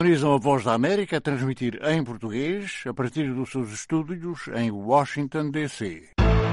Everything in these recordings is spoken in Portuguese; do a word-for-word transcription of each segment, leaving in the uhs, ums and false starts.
Sintonizam a Voz da América a transmitir em português a partir dos seus estúdios em Washington, D C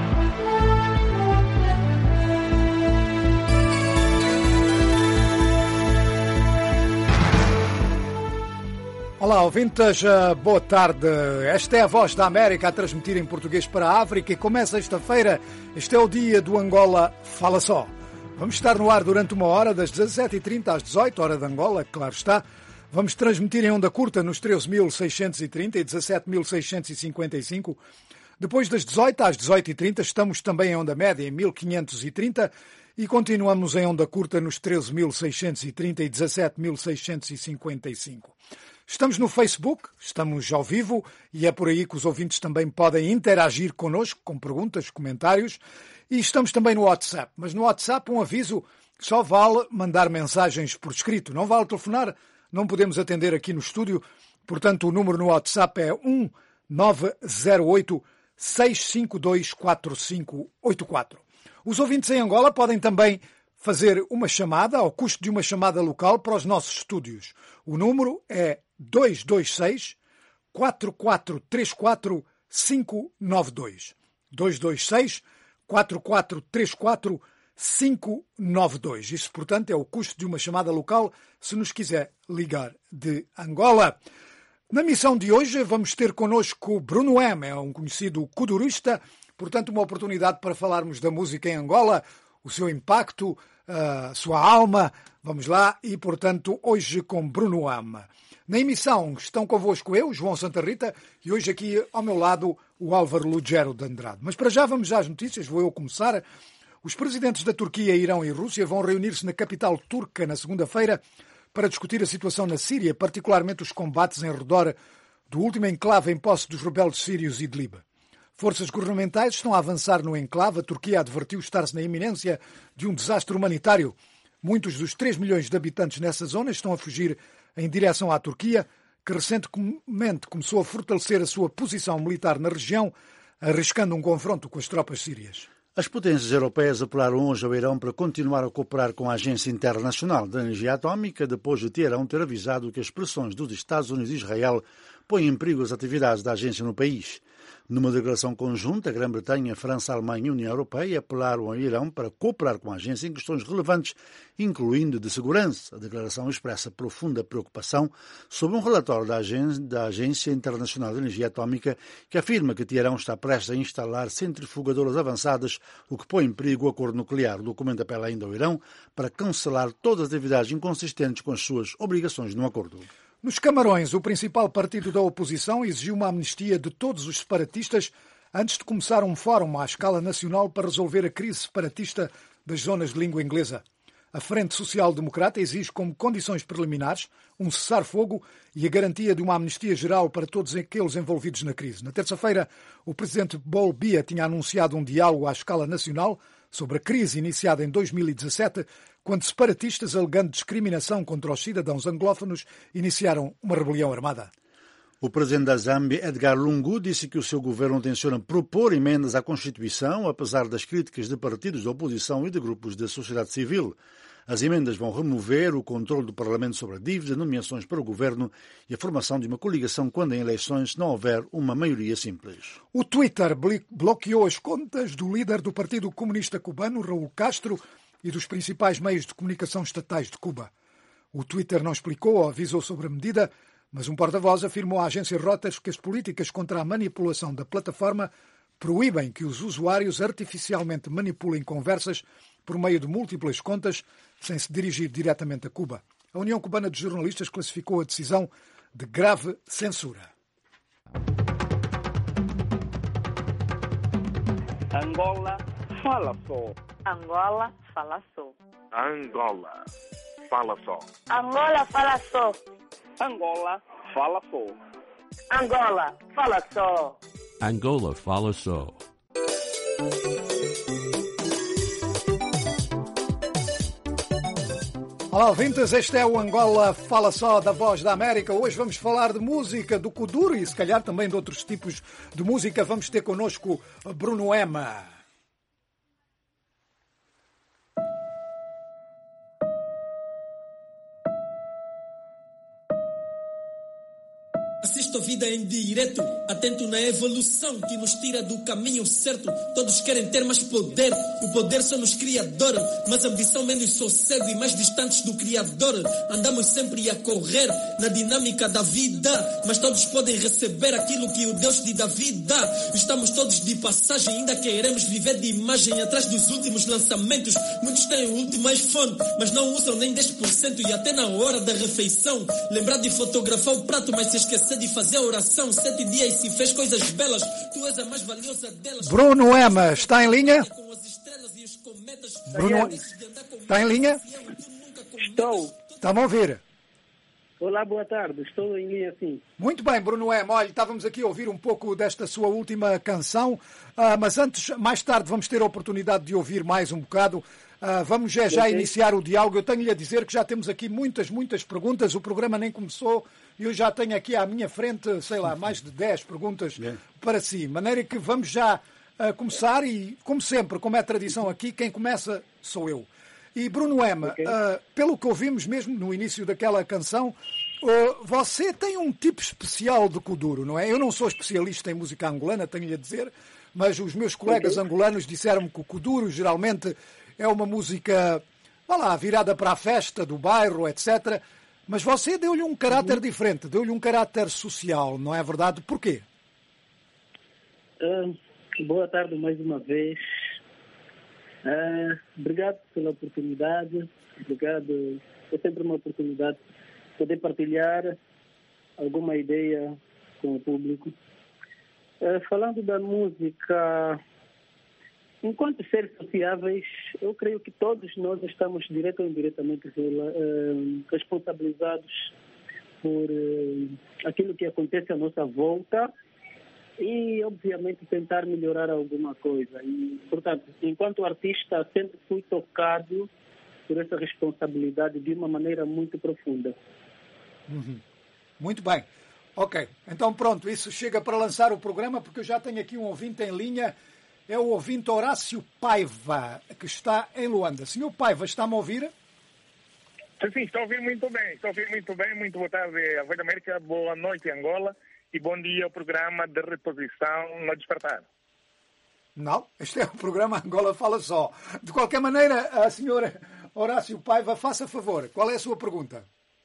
Olá, ouvintes, boa tarde. Esta é a Voz da América a transmitir em português para a África e começa sexta-feira. Este é o dia do Angola Fala Só. Vamos estar no ar durante uma hora, das dezassete e trinta às dezoito, hora de Angola, claro está. Vamos transmitir em onda curta nos treze mil seiscentos e trinta e dezassete mil seiscentos e cinquenta e cinco. Depois das dezoito às dezoito e trinta estamos também em onda média em mil quinhentos e trinta e continuamos em onda curta nos treze mil seiscentos e trinta e dezassete mil seiscentos e cinquenta e cinco. Estamos no Facebook, estamos ao vivo e é por aí que os ouvintes também podem interagir connosco com perguntas, comentários, e estamos também no WhatsApp. Mas no WhatsApp um aviso, só vale mandar mensagens por escrito, não vale telefonar. Não podemos atender aqui no estúdio, portanto o número no WhatsApp é um nove zero oito, seis cinco dois, quatro cinco oito quatro. Os ouvintes em Angola podem também fazer uma chamada, ao custo de uma chamada local, para os nossos estúdios. O número é dois dois seis, quatro quatro três quatro, cinco nove dois. dois dois seis, quatro quatro três quatro, cinco nove dois. Isso, portanto, é o custo de uma chamada local, se nos quiser ligar de Angola. Na missão de hoje vamos ter connosco Bruno M, é um conhecido kudurista, portanto uma oportunidade para falarmos da música em Angola, o seu impacto, a sua alma. Vamos lá, e portanto hoje com Bruno M. Na emissão estão convosco eu, João Santa Rita, e hoje aqui ao meu lado o Álvaro Lugero de Andrade. Mas para já vamos às notícias, vou eu começar. Os presidentes da Turquia, Irão e Rússia vão reunir-se na capital turca na segunda-feira para discutir a situação na Síria, particularmente os combates em redor do último enclave em posse dos rebeldes sírios Idlib. Forças governamentais estão a avançar no enclave. A Turquia advertiu estar-se na iminência de um desastre humanitário. Muitos dos três milhões de habitantes nessa zona estão a fugir em direção à Turquia, que recentemente começou a fortalecer a sua posição militar na região, arriscando um confronto com as tropas sírias. As potências europeias apelaram hoje ao Irão para continuar a cooperar com a Agência Internacional de Energia Atómica, depois de Teherão ter avisado que as pressões dos Estados Unidos e Israel põem em perigo as atividades da agência no país. Numa declaração conjunta, a Grã-Bretanha, França, Alemanha e União Europeia apelaram ao Irão para cooperar com a agência em questões relevantes, incluindo de segurança. A declaração expressa profunda preocupação sobre um relatório da Agência, da Agência Internacional de Energia Atómica que afirma que Teherão está prestes a instalar centrifugadoras avançadas, o que põe em perigo o acordo nuclear. O documento apela ainda ao Irão para cancelar todas as atividades inconsistentes com as suas obrigações no acordo. Nos Camarões, o principal partido da oposição exigiu uma amnistia de todos os separatistas antes de começar um fórum à escala nacional para resolver a crise separatista das zonas de língua inglesa. A Frente Social Democrata exige como condições preliminares um cessar-fogo e a garantia de uma amnistia geral para todos aqueles envolvidos na crise. Na terça-feira, o presidente Paul Biya tinha anunciado um diálogo à escala nacional sobre a crise iniciada em dois mil e dezassete, quando separatistas, alegando discriminação contra os cidadãos anglófonos, iniciaram uma rebelião armada. O presidente da Zâmbia, Edgar Lungu, disse que o seu governo tenciona propor emendas à Constituição, apesar das críticas de partidos da oposição e de grupos da sociedade civil. As emendas vão remover o controle do Parlamento sobre a dívida, nomeações para o governo e a formação de uma coligação quando em eleições não houver uma maioria simples. O Twitter bloqueou as contas do líder do Partido Comunista Cubano, Raul Castro, e dos principais meios de comunicação estatais de Cuba. O Twitter não explicou ou avisou sobre a medida, mas um porta-voz afirmou à agência Reuters que as políticas contra a manipulação da plataforma proíbem que os usuários artificialmente manipulem conversas por meio de múltiplas contas sem se dirigir diretamente a Cuba. A União Cubana de Jornalistas classificou a decisão de grave censura. Angola fala só. Angola fala só. Angola fala só. Angola fala só. Angola fala só. Angola fala só. Angola fala só. Olá, ouvintes, este é o Angola Fala Só da Voz da América. Hoje vamos falar de música, do kuduro e se calhar também de outros tipos de música. Vamos ter connosco Bruno M. esta vida em direto, atento na evolução que nos tira do caminho certo. Todos querem ter mais poder, o poder só nos cria dor, mas ambição menos sossego e mais distantes do Criador. Andamos sempre a correr na dinâmica da vida, mas todos podem receber aquilo que o Deus de Davi dá. Estamos todos de passagem, ainda queremos viver de imagem atrás dos últimos lançamentos. Muitos têm o último iPhone, mas não usam nem dez por cento. E até na hora da refeição, lembrar de fotografar o prato, mas se esquecer de fazer a oração. Sete dias se fez coisas belas, tu és a mais valiosa delas. Bruno Ema, está em linha? Bruno, está em linha? Estou. Está-me a ouvir? Olá, boa tarde. Estou em linha, sim. Muito bem, Bruno Ema. Olha, estávamos aqui a ouvir um pouco desta sua última canção, ah, mas antes, mais tarde, vamos ter a oportunidade de ouvir mais um bocado. Ah, vamos já, já iniciar o diálogo. Eu tenho-lhe a dizer que já temos aqui muitas, muitas perguntas. O programa nem começou e eu já tenho aqui à minha frente, sei lá, mais de dez perguntas yeah. para si. De maneira que vamos já uh, começar e, como sempre, como é tradição aqui, quem começa sou eu. E Bruno Ema, okay. uh, pelo que ouvimos mesmo no início daquela canção, uh, você tem um tipo especial de kuduro, não é? Eu não sou especialista em música angolana, tenho-lhe a dizer, mas os meus colegas okay. angolanos disseram-me que o kuduro geralmente é uma música, vá lá, virada para a festa do bairro, etcétera. Mas você deu-lhe um caráter uhum. diferente, deu-lhe um caráter social, não é verdade? Porquê? Uh, boa tarde mais uma vez. Uh, obrigado pela oportunidade. Obrigado. É sempre uma oportunidade poder partilhar alguma ideia com o público. Uh, falando da música, enquanto seres sociáveis, eu creio que todos nós estamos direto ou indiretamente uh, responsabilizados por uh, aquilo que acontece à nossa volta e, obviamente, tentar melhorar alguma coisa. E, portanto, enquanto artista, sempre fui tocado por essa responsabilidade de uma maneira muito profunda. Uhum. Muito bem. Ok. Então, pronto, isso chega para lançar o programa, porque eu já tenho aqui um ouvinte em linha. É o ouvinte Horácio Paiva, que está em Luanda. Senhor Paiva, está-me a ouvir? Sim, estou a ouvir muito bem. Estou a ouvir muito bem. Muito boa tarde, a Voz da América. Boa noite, Angola. E bom dia ao programa de reposição no Despertar. Não, este é o programa Angola Fala Só. De qualquer maneira, a senhora Horácio Paiva, faça favor. Qual é a sua pergunta?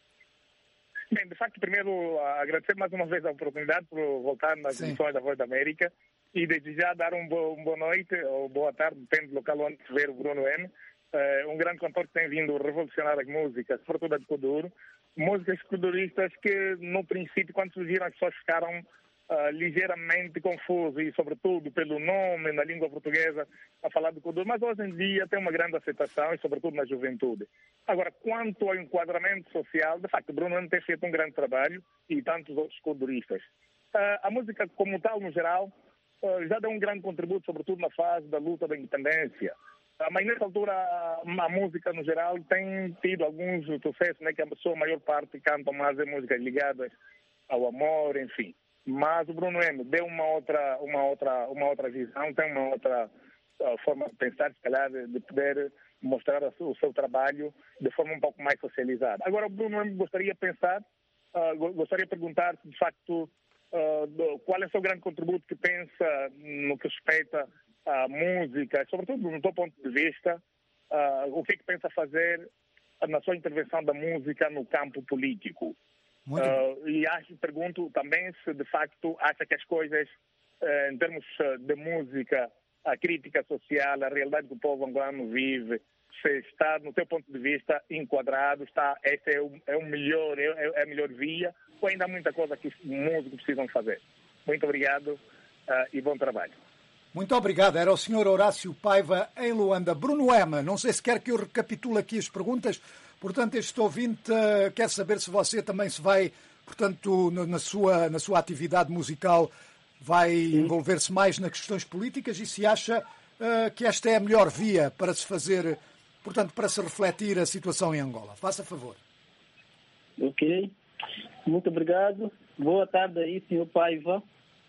Bem, de facto, primeiro, agradecer mais uma vez a oportunidade por voltar nas Sim. emissões da Voz da América. E desde já dar um bo, um boa noite ou boa tarde, depende do local onde se ver o Bruno Ema, uh, um grande cantor que tem vindo revolucionar as músicas, sobretudo a de kuduro, músicas kuduristas que, no princípio, quando surgiram, as pessoas ficaram uh, ligeiramente confusas e, sobretudo, pelo nome na língua portuguesa a falar de kuduro, mas hoje em dia tem uma grande aceitação e, sobretudo, na juventude. Agora, quanto ao enquadramento social, de facto, o Bruno Ema tem feito um grande trabalho e tantos outros kuduristas. Uh, a música, como tal, no geral, já deu um grande contributo, sobretudo na fase da luta da independência. Mas nessa altura a música no geral tem tido alguns sucessos, né, que a sua maior parte cantam mais em músicas ligadas ao amor, enfim. Mas o Bruno Ema deu uma outra, uma outra, uma outra visão, tem uma outra uh, forma de pensar, se calhar, de, de poder mostrar o seu trabalho de forma um pouco mais socializada. Agora, o Bruno Ema gostaria de pensar, uh, gostaria de perguntar se de facto Uh, do, qual é o seu grande contributo que pensa no que respeita à música, sobretudo do seu ponto de vista, uh, o que é que pensa fazer na sua intervenção da música no campo político. Uh, e acho, pergunto também se de facto acha que as coisas, uh, em termos de música, a crítica social, a realidade que o povo angolano vive, se está, no seu ponto de vista, enquadrado, está, esta é o, é o melhor, é, é a melhor via, ou ainda há muita coisa que os músicos precisam fazer. Muito obrigado uh, e bom trabalho. Muito obrigado. Era o senhor Horácio Paiva, em Luanda. Bruno Ema, não sei se quer que eu recapitule aqui as perguntas. Portanto, este ouvinte uh, quer saber se você também se vai, portanto, na, na, sua, na sua atividade musical, vai Sim. envolver-se mais nas questões políticas e se acha uh, que esta é a melhor via para se fazer, portanto, para se refletir a situação em Angola. Faça favor. Ok. Muito obrigado. Boa tarde aí, senhor Paiva.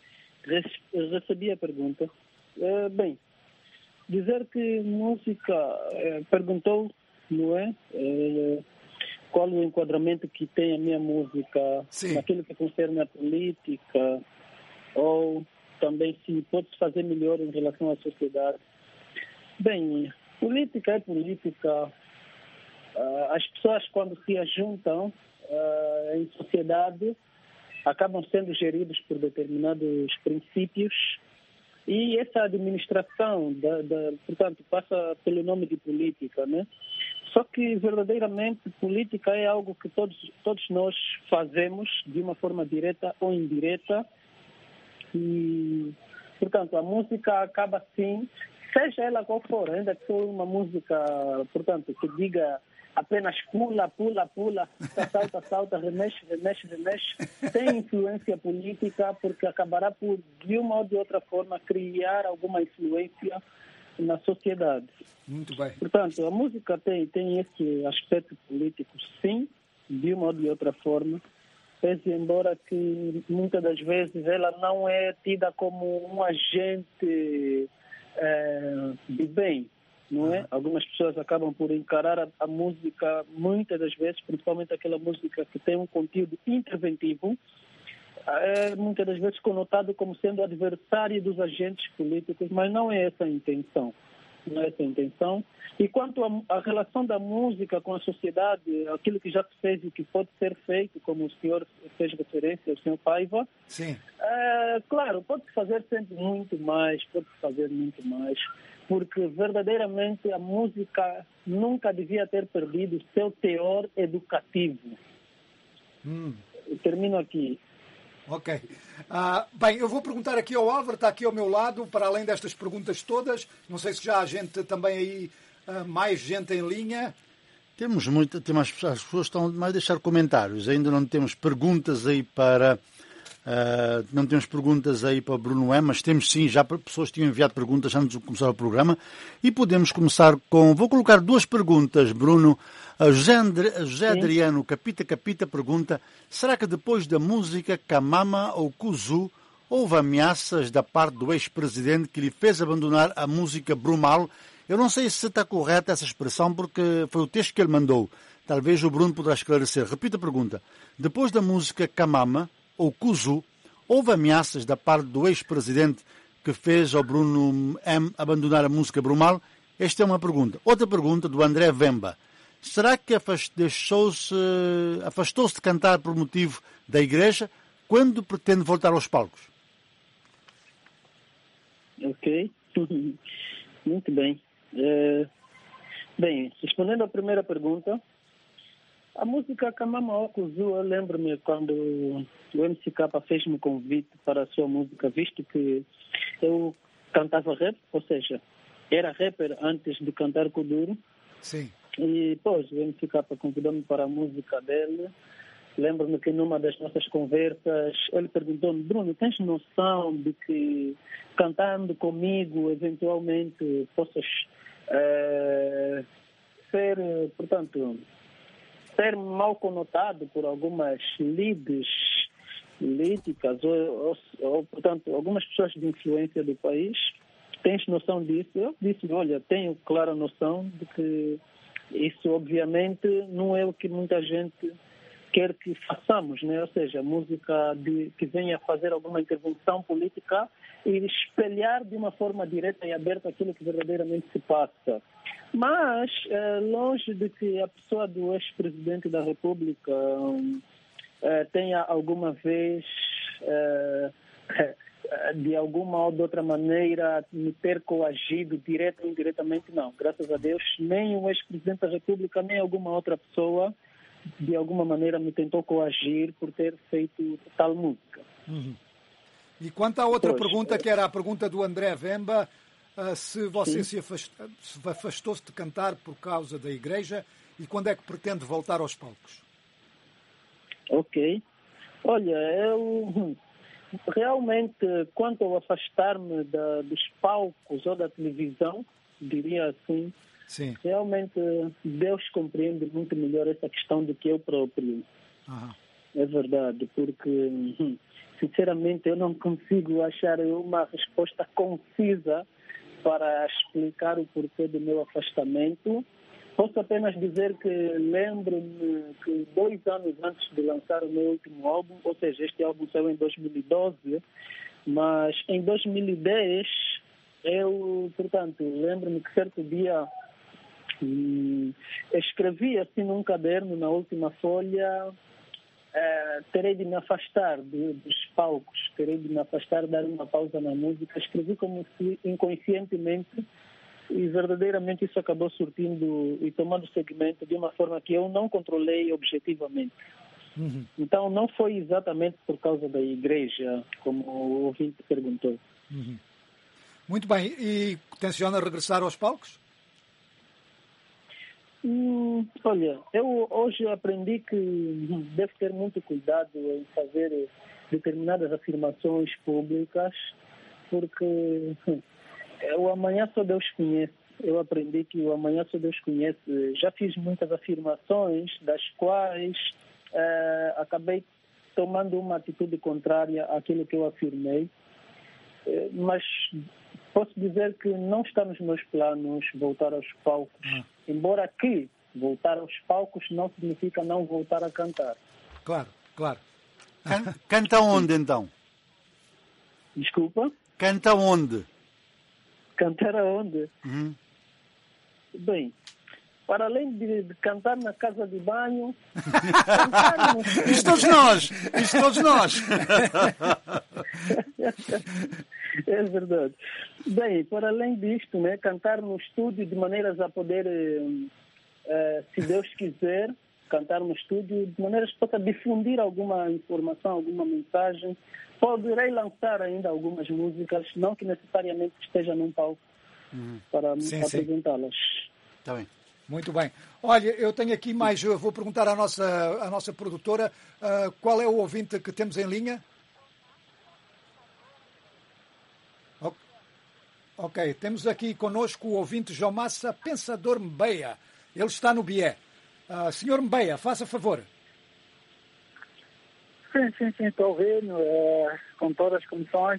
Recebi a pergunta. Uh, bem, dizer que música, uh, perguntou, não é? Uh, qual o enquadramento que tem a minha música Sim. naquilo que concerne a política, ou também se pode fazer melhor em relação à sociedade. Bem, política é política. Uh, as pessoas, quando se ajuntam uh, em sociedade, acabam sendo geridos por determinados princípios, e essa administração, da, da, portanto, passa pelo nome de política, né? Só que, verdadeiramente, política é algo que todos, todos nós fazemos de uma forma direta ou indireta. E, portanto, a música acaba assim, seja ela qual for, ainda que for uma música, portanto, que diga apenas pula, pula, pula, salta, salta, remexe, remexe, remexe, tem influência política, porque acabará por, de uma ou de outra forma, criar alguma influência na sociedade. Muito bem. Portanto, a música tem, tem esse aspecto político, sim, de uma ou de outra forma, pese embora que muitas das vezes ela não é tida como um agente é, de bem, não é? Algumas pessoas acabam por encarar a, a música, muitas das vezes, principalmente aquela música que tem um conteúdo interventivo, é muitas das vezes conotado como sendo adversário dos agentes políticos, mas não é essa a intenção. Não é essa a intenção. E quanto à relação da música com a sociedade, aquilo que já se fez e que pode ser feito, como o senhor fez referência, o senhor Paiva, sim. É, claro, pode-se fazer sempre muito mais, pode-se fazer muito mais, porque verdadeiramente a música nunca devia ter perdido o seu teor educativo. Hum. Eu termino aqui. Ok. Ah, bem, eu vou perguntar aqui ao Álvaro, está aqui ao meu lado, para além destas perguntas todas. Não sei se já há gente também aí, ah, mais gente em linha. Temos muita, temos as pessoas, as pessoas estão mais a deixar comentários. Ainda não temos perguntas aí para... Uh, não temos perguntas aí para Bruno M, mas temos sim, já pessoas tinham enviado perguntas antes de começar o programa. E podemos começar com... Vou colocar duas perguntas, Bruno. A José, André, a José Adriano Capita Capita pergunta: será que depois da música Kamama ou Kuzu houve ameaças da parte do ex-presidente que lhe fez abandonar a música Brumal? Eu não sei se está correta essa expressão, porque foi o texto que ele mandou. Talvez o Bruno poderá esclarecer. Repita a pergunta. Depois da música Kamama ou Kuzu, houve ameaças da parte do ex-presidente que fez ao Bruno M abandonar a música Brumal? Esta é uma pergunta. Outra pergunta do André Vemba. Será que afastou-se, afastou-se de cantar por motivo da igreja? Quando pretende voltar aos palcos? Ok. Muito bem. É... Bem, respondendo à primeira pergunta, a música Kamama Kuzu, eu lembro-me quando o M C K fez-me convite para a sua música, visto que eu cantava rap, ou seja, era rapper antes de cantar Kuduro. Sim. E, pois, o M C K convidou-me para a música dele. Lembro-me que numa das nossas conversas, ele perguntou-me: Bruno, tens noção de que cantando comigo, eventualmente, possas é, ser, portanto, ser mal conotado por algumas leads políticas ou, ou, ou, portanto, algumas pessoas de influência do país? Tens noção disso? Eu disse: olha, tenho clara noção de que isso, obviamente, não é o que muita gente quer que façamos, né? Ou seja, música de, que venha fazer alguma intervenção política e espelhar de uma forma direta e aberta aquilo que verdadeiramente se passa. Mas, é, longe de que a pessoa do ex-presidente da República é, tenha alguma vez, é, de alguma ou de outra maneira, me ter coagido, direta ou indiretamente, não. Graças a Deus, nem o ex-presidente da República, nem alguma outra pessoa, de alguma maneira, me tentou coagir por ter feito tal música. Uhum. E quanto à outra pois, pergunta, que era a pergunta do André Vemba, uh, se você sim. se afastou, se afastou-se de cantar por causa da igreja e quando é que pretende voltar aos palcos? Ok. Olha, eu... Realmente, quanto ao afastar-me da, dos palcos ou da televisão, diria assim, Sim. realmente Deus compreende muito melhor essa questão do que eu próprio. Aham. É verdade, porque, sinceramente, eu não consigo achar uma resposta concisa para explicar o porquê do meu afastamento, Posso apenas dizer que lembro-me que dois anos antes de lançar o meu último álbum, ou seja, este álbum saiu em dois mil e doze, mas em dois mil e dez, eu, portanto, lembro-me que certo dia hum, escrevi assim num caderno, na última folha, eh, terei de me afastar de, dos palcos, terei de me afastar, dar uma pausa na música. Escrevi como se inconscientemente, e verdadeiramente isso acabou surtindo e tomando segmento de uma forma que eu não controlei objetivamente. Uhum. Então não foi exatamente por causa da igreja, como o ouvinte perguntou. Uhum. Muito bem. E tenciona regressar aos palcos? Hum, olha, eu hoje aprendi que devo ter muito cuidado em fazer determinadas afirmações públicas, porque o amanhã só Deus conhece. Eu aprendi que o amanhã só Deus conhece. Já fiz muitas afirmações, das quais eh, acabei tomando uma atitude contrária àquilo que eu afirmei. Eh, mas posso dizer que não está nos meus planos voltar aos palcos. Hum. Embora que voltar aos palcos não significa não voltar a cantar. Claro, claro. Can- Canta onde, então? Desculpa? Canta onde? Cantar aonde? Uhum. Bem, para além de, de cantar na casa de banho, cantar no... Isto todos nós! Isto todos nós! É verdade. Bem, para além disto, né, cantar no estúdio de maneiras a poder, eh, eh, se Deus quiser, cantar no estúdio de maneiras que possa difundir alguma informação, alguma mensagem. Poderei lançar ainda algumas músicas, não que necessariamente esteja num palco uhum. para sim, apresentá-las. Está bem. Muito bem. Olha, eu tenho aqui mais, eu vou perguntar à nossa, à nossa produtora uh, qual é o ouvinte que temos em linha? Ok, temos aqui conosco o ouvinte João Massa, Pensador Mbeia. Ele está no Bié. Uh, senhor Mbeia, faça favor. Sim, sim, sim, estou ouvindo, é, com todas as condições.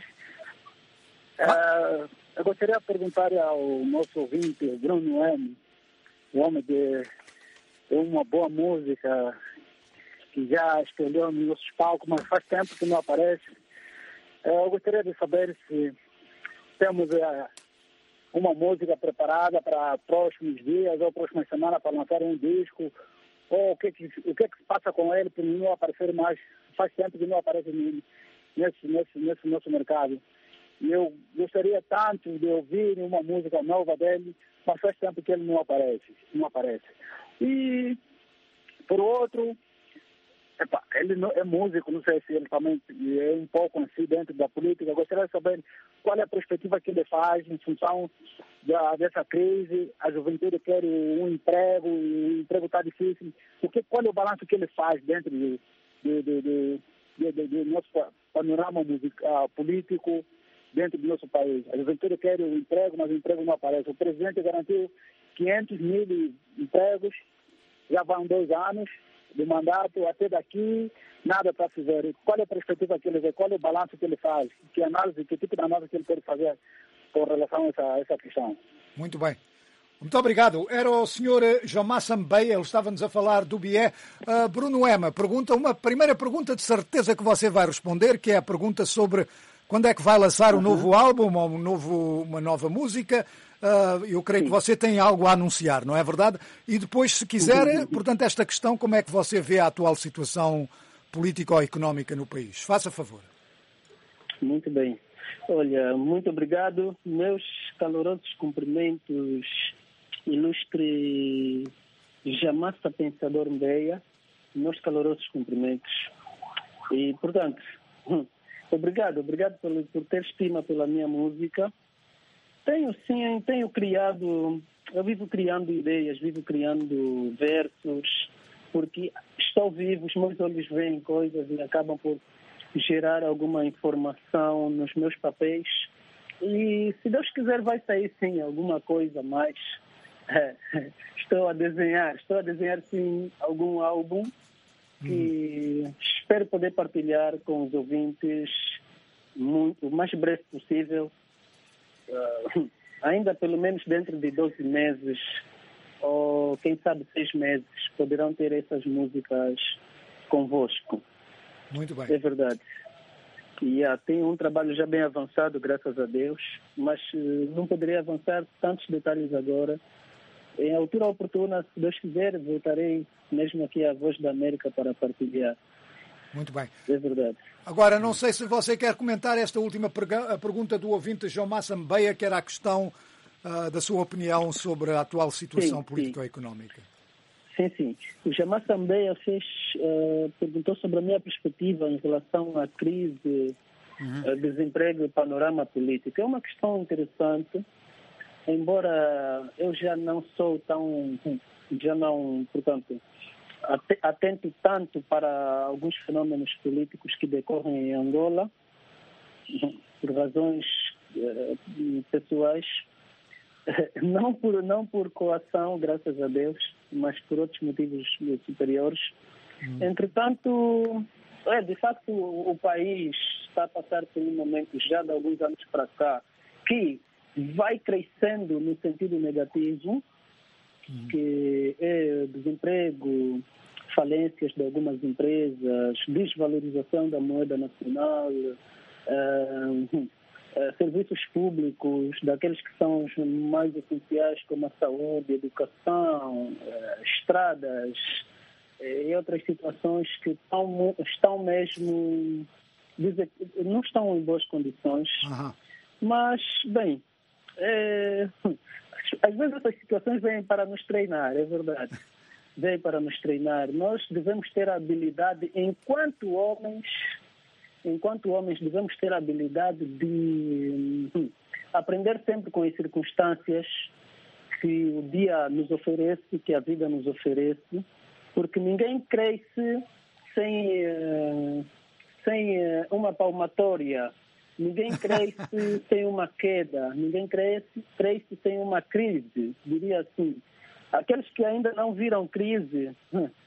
É, eu gostaria de perguntar ao nosso ouvinte, Bruno M., o homem de, de uma boa música, que já escolheu nos nossos palcos, mas faz tempo que não aparece. É, eu gostaria de saber se temos é, uma música preparada para próximos dias ou próximas semanas para lançar um disco, ou o que, que, o que, que se passa com ele para não aparecer mais. Faz tempo que não aparece nesse, nesse, nesse nosso mercado. E eu gostaria tanto de ouvir uma música nova dele, mas faz tempo que ele não aparece. Não aparece. E, por outro, epa, ele não, é músico, não sei se ele também é um pouco assim dentro da política. Eu gostaria de saber qual é a perspectiva que ele faz em função da, dessa crise. A juventude quer um emprego, o emprego está difícil. O que, qual é o balanço que ele faz dentro de Do, do, do, do, do nosso panorama musical, político dentro do nosso país. A juventude quer o emprego, mas o emprego não aparece. O presidente garantiu quinhentos mil empregos, já vão dois anos de mandato, até daqui nada para se ver. Qual é a perspectiva que ele vê? Qual é o balanço que ele faz? Que análise, que tipo de análise que ele pode fazer com relação a essa, a essa questão? Muito bem. Muito obrigado. Era o senhor João Massa Mbeia, ele estava-nos a falar do Bié. Uh, Bruno Ema, pergunta, uma primeira pergunta de certeza que você vai responder, que é a pergunta sobre quando é que vai lançar um uhum. novo álbum, um novo, uma nova música. Uh, eu creio Sim. que você tem algo a anunciar, não é verdade? E depois, se quiser, uhum. portanto, esta questão, como é que você vê a atual situação político-económica no país? Faça favor. Muito bem. Olha, muito obrigado. Meus calorosos cumprimentos, ilustre Jamassa Pensador Mbeia, meus calorosos cumprimentos. E, portanto, obrigado, obrigado por, por ter estima pela minha música. Tenho, sim, tenho criado, eu vivo criando ideias, vivo criando versos, porque estou vivo, os meus olhos veem coisas e acabam por gerar alguma informação nos meus papéis. E, se Deus quiser, vai sair, sim, alguma coisa mais. É, estou a desenhar, estou a desenhar, sim, algum álbum que hum. espero poder partilhar com os ouvintes muito, o mais breve possível. Uh, ainda pelo menos dentro de doze meses ou quem sabe seis meses, poderão ter essas músicas convosco. Muito bem. É verdade. E yeah, tem um trabalho já bem avançado, graças a Deus, mas uh, não poderia avançar tantos detalhes agora. Em altura oportuna, se Deus quiser, voltarei mesmo aqui à Voz da América para partilhar. Muito bem. É verdade. Agora, não sei se você quer comentar esta última perga- pergunta do ouvinte João Massa Mbeia, que era a questão uh, da sua opinião sobre a atual situação Sim, político-económica. Sim, sim. O João Massa Mbeia fez, uh, perguntou sobre a minha perspectiva em relação à crise, uhum. uh, desemprego e panorama político. É uma questão interessante, embora eu já não sou tão, já não, portanto, atento tanto para alguns fenômenos políticos que decorrem em Angola, por razões uh, pessoais, não por, não por coação, graças a Deus, mas por outros motivos superiores. Hum. Entretanto, é, de facto, o, o país está a passar por um momento já de alguns anos para cá que vai crescendo no sentido negativo, hum. que é desemprego, falências de algumas empresas, desvalorização da moeda nacional, uh, uh, serviços públicos, daqueles que são os mais essenciais, como a saúde, a educação, uh, estradas uh, e outras situações que estão, estão mesmo, não estão em boas condições. Uhum. Mas, bem, é, às vezes essas situações vêm para nos treinar, é verdade. Vêm para nos treinar. Nós devemos ter a habilidade, enquanto homens, enquanto homens devemos ter a habilidade de hum, aprender sempre com as circunstâncias que o dia nos oferece, que a vida nos oferece, porque ninguém cresce sem, uh, sem uh, uma palmatória, ninguém cresce sem uma queda, ninguém cresce, cresce sem uma crise, diria assim. Aqueles que ainda não viram crise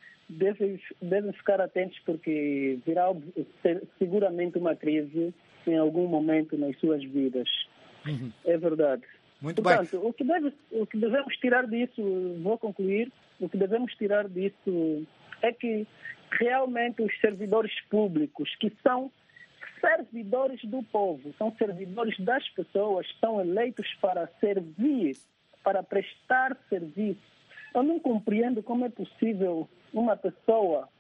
devem, devem ficar atentos, porque virá seguramente uma crise em algum momento nas suas vidas. Uhum. É verdade. Muito Portanto, bem. O que, deve, o que devemos tirar disso, vou concluir, o que devemos tirar disso é que realmente os servidores públicos, que são servidores do povo, são servidores das pessoas, são eleitos para servir, para prestar serviço. Eu não compreendo como é possível uma pessoa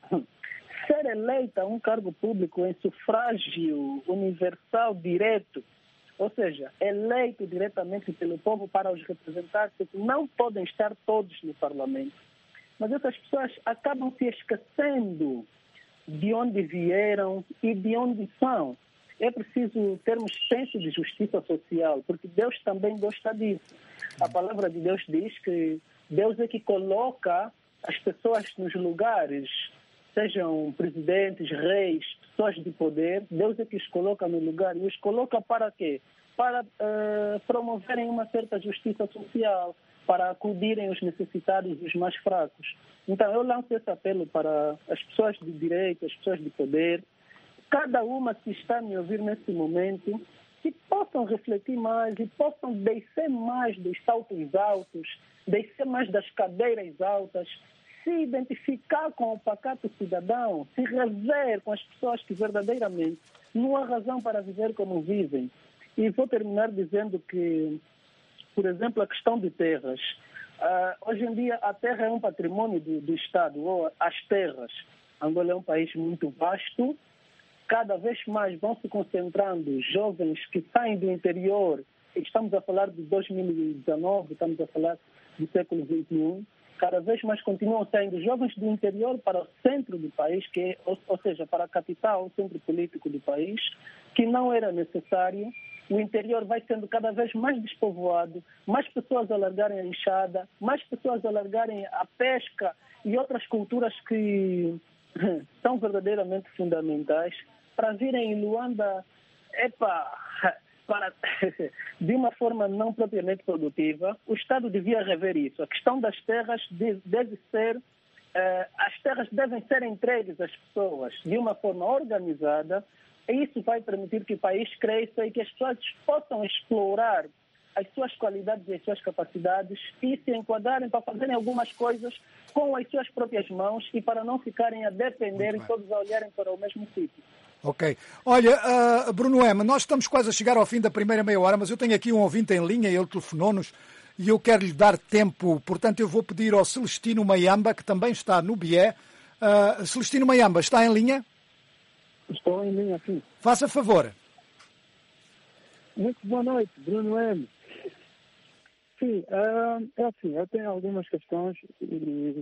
ser eleita a um cargo público em sufrágio universal direto, ou seja, eleito diretamente pelo povo para os representar, porque não podem estar todos no parlamento. Mas essas pessoas acabam se esquecendo de onde vieram e de onde são. É preciso termos senso de justiça social, porque Deus também gosta disso. A palavra de Deus diz que Deus é que coloca as pessoas nos lugares, sejam presidentes, reis, pessoas de poder. Deus é que os coloca no lugar. E os coloca para quê? Para uh, promoverem uma certa justiça social, para acudirem os necessitados e os mais fracos. Então, eu lanço esse apelo para as pessoas de direito, as pessoas de poder, cada uma que está a me ouvir nesse momento, que possam refletir mais e possam descer mais dos saltos altos, descer mais das cadeiras altas, se identificar com o pacato cidadão, se rever com as pessoas que verdadeiramente não há razão para viver como vivem. E vou terminar dizendo que, por exemplo, a questão de terras. Uh, hoje em dia, a terra é um patrimônio do, do Estado, ou as terras. Angola é um país muito vasto. Cada vez mais vão se concentrando jovens que saem do interior. Estamos a falar de dois mil e dezenove, estamos a falar do século vinte e um. Cada vez mais continuam saindo jovens do interior para o centro do país, que é, ou, ou seja, para a capital, o centro político do país, que não era necessário. O interior vai sendo cada vez mais despovoado, mais pessoas a largarem a enxada, mais pessoas a largarem a pesca e outras culturas que são verdadeiramente fundamentais para virem em Luanda, epa, para, de uma forma não propriamente produtiva. O Estado devia rever isso. A questão das terras deve, deve ser, eh, as terras devem ser entregues às pessoas de uma forma organizada. E isso vai permitir que o país cresça e que as pessoas possam explorar as suas qualidades e as suas capacidades e se enquadrarem para fazerem algumas coisas com as suas próprias mãos e para não ficarem a depender e todos a olharem para o mesmo sítio. Ok. Olha, uh, Bruno M., nós estamos quase a chegar ao fim da primeira meia hora, mas eu tenho aqui um ouvinte em linha, ele telefonou-nos e eu quero lhe dar tempo, portanto eu vou pedir ao Celestino Maiamba, que também está no B I E. Uh, Celestino Maiamba, está em linha? Estou em linha, sim. Faça favor. Muito boa noite, Bruno M. Sim, uh, é assim, eu tenho algumas questões e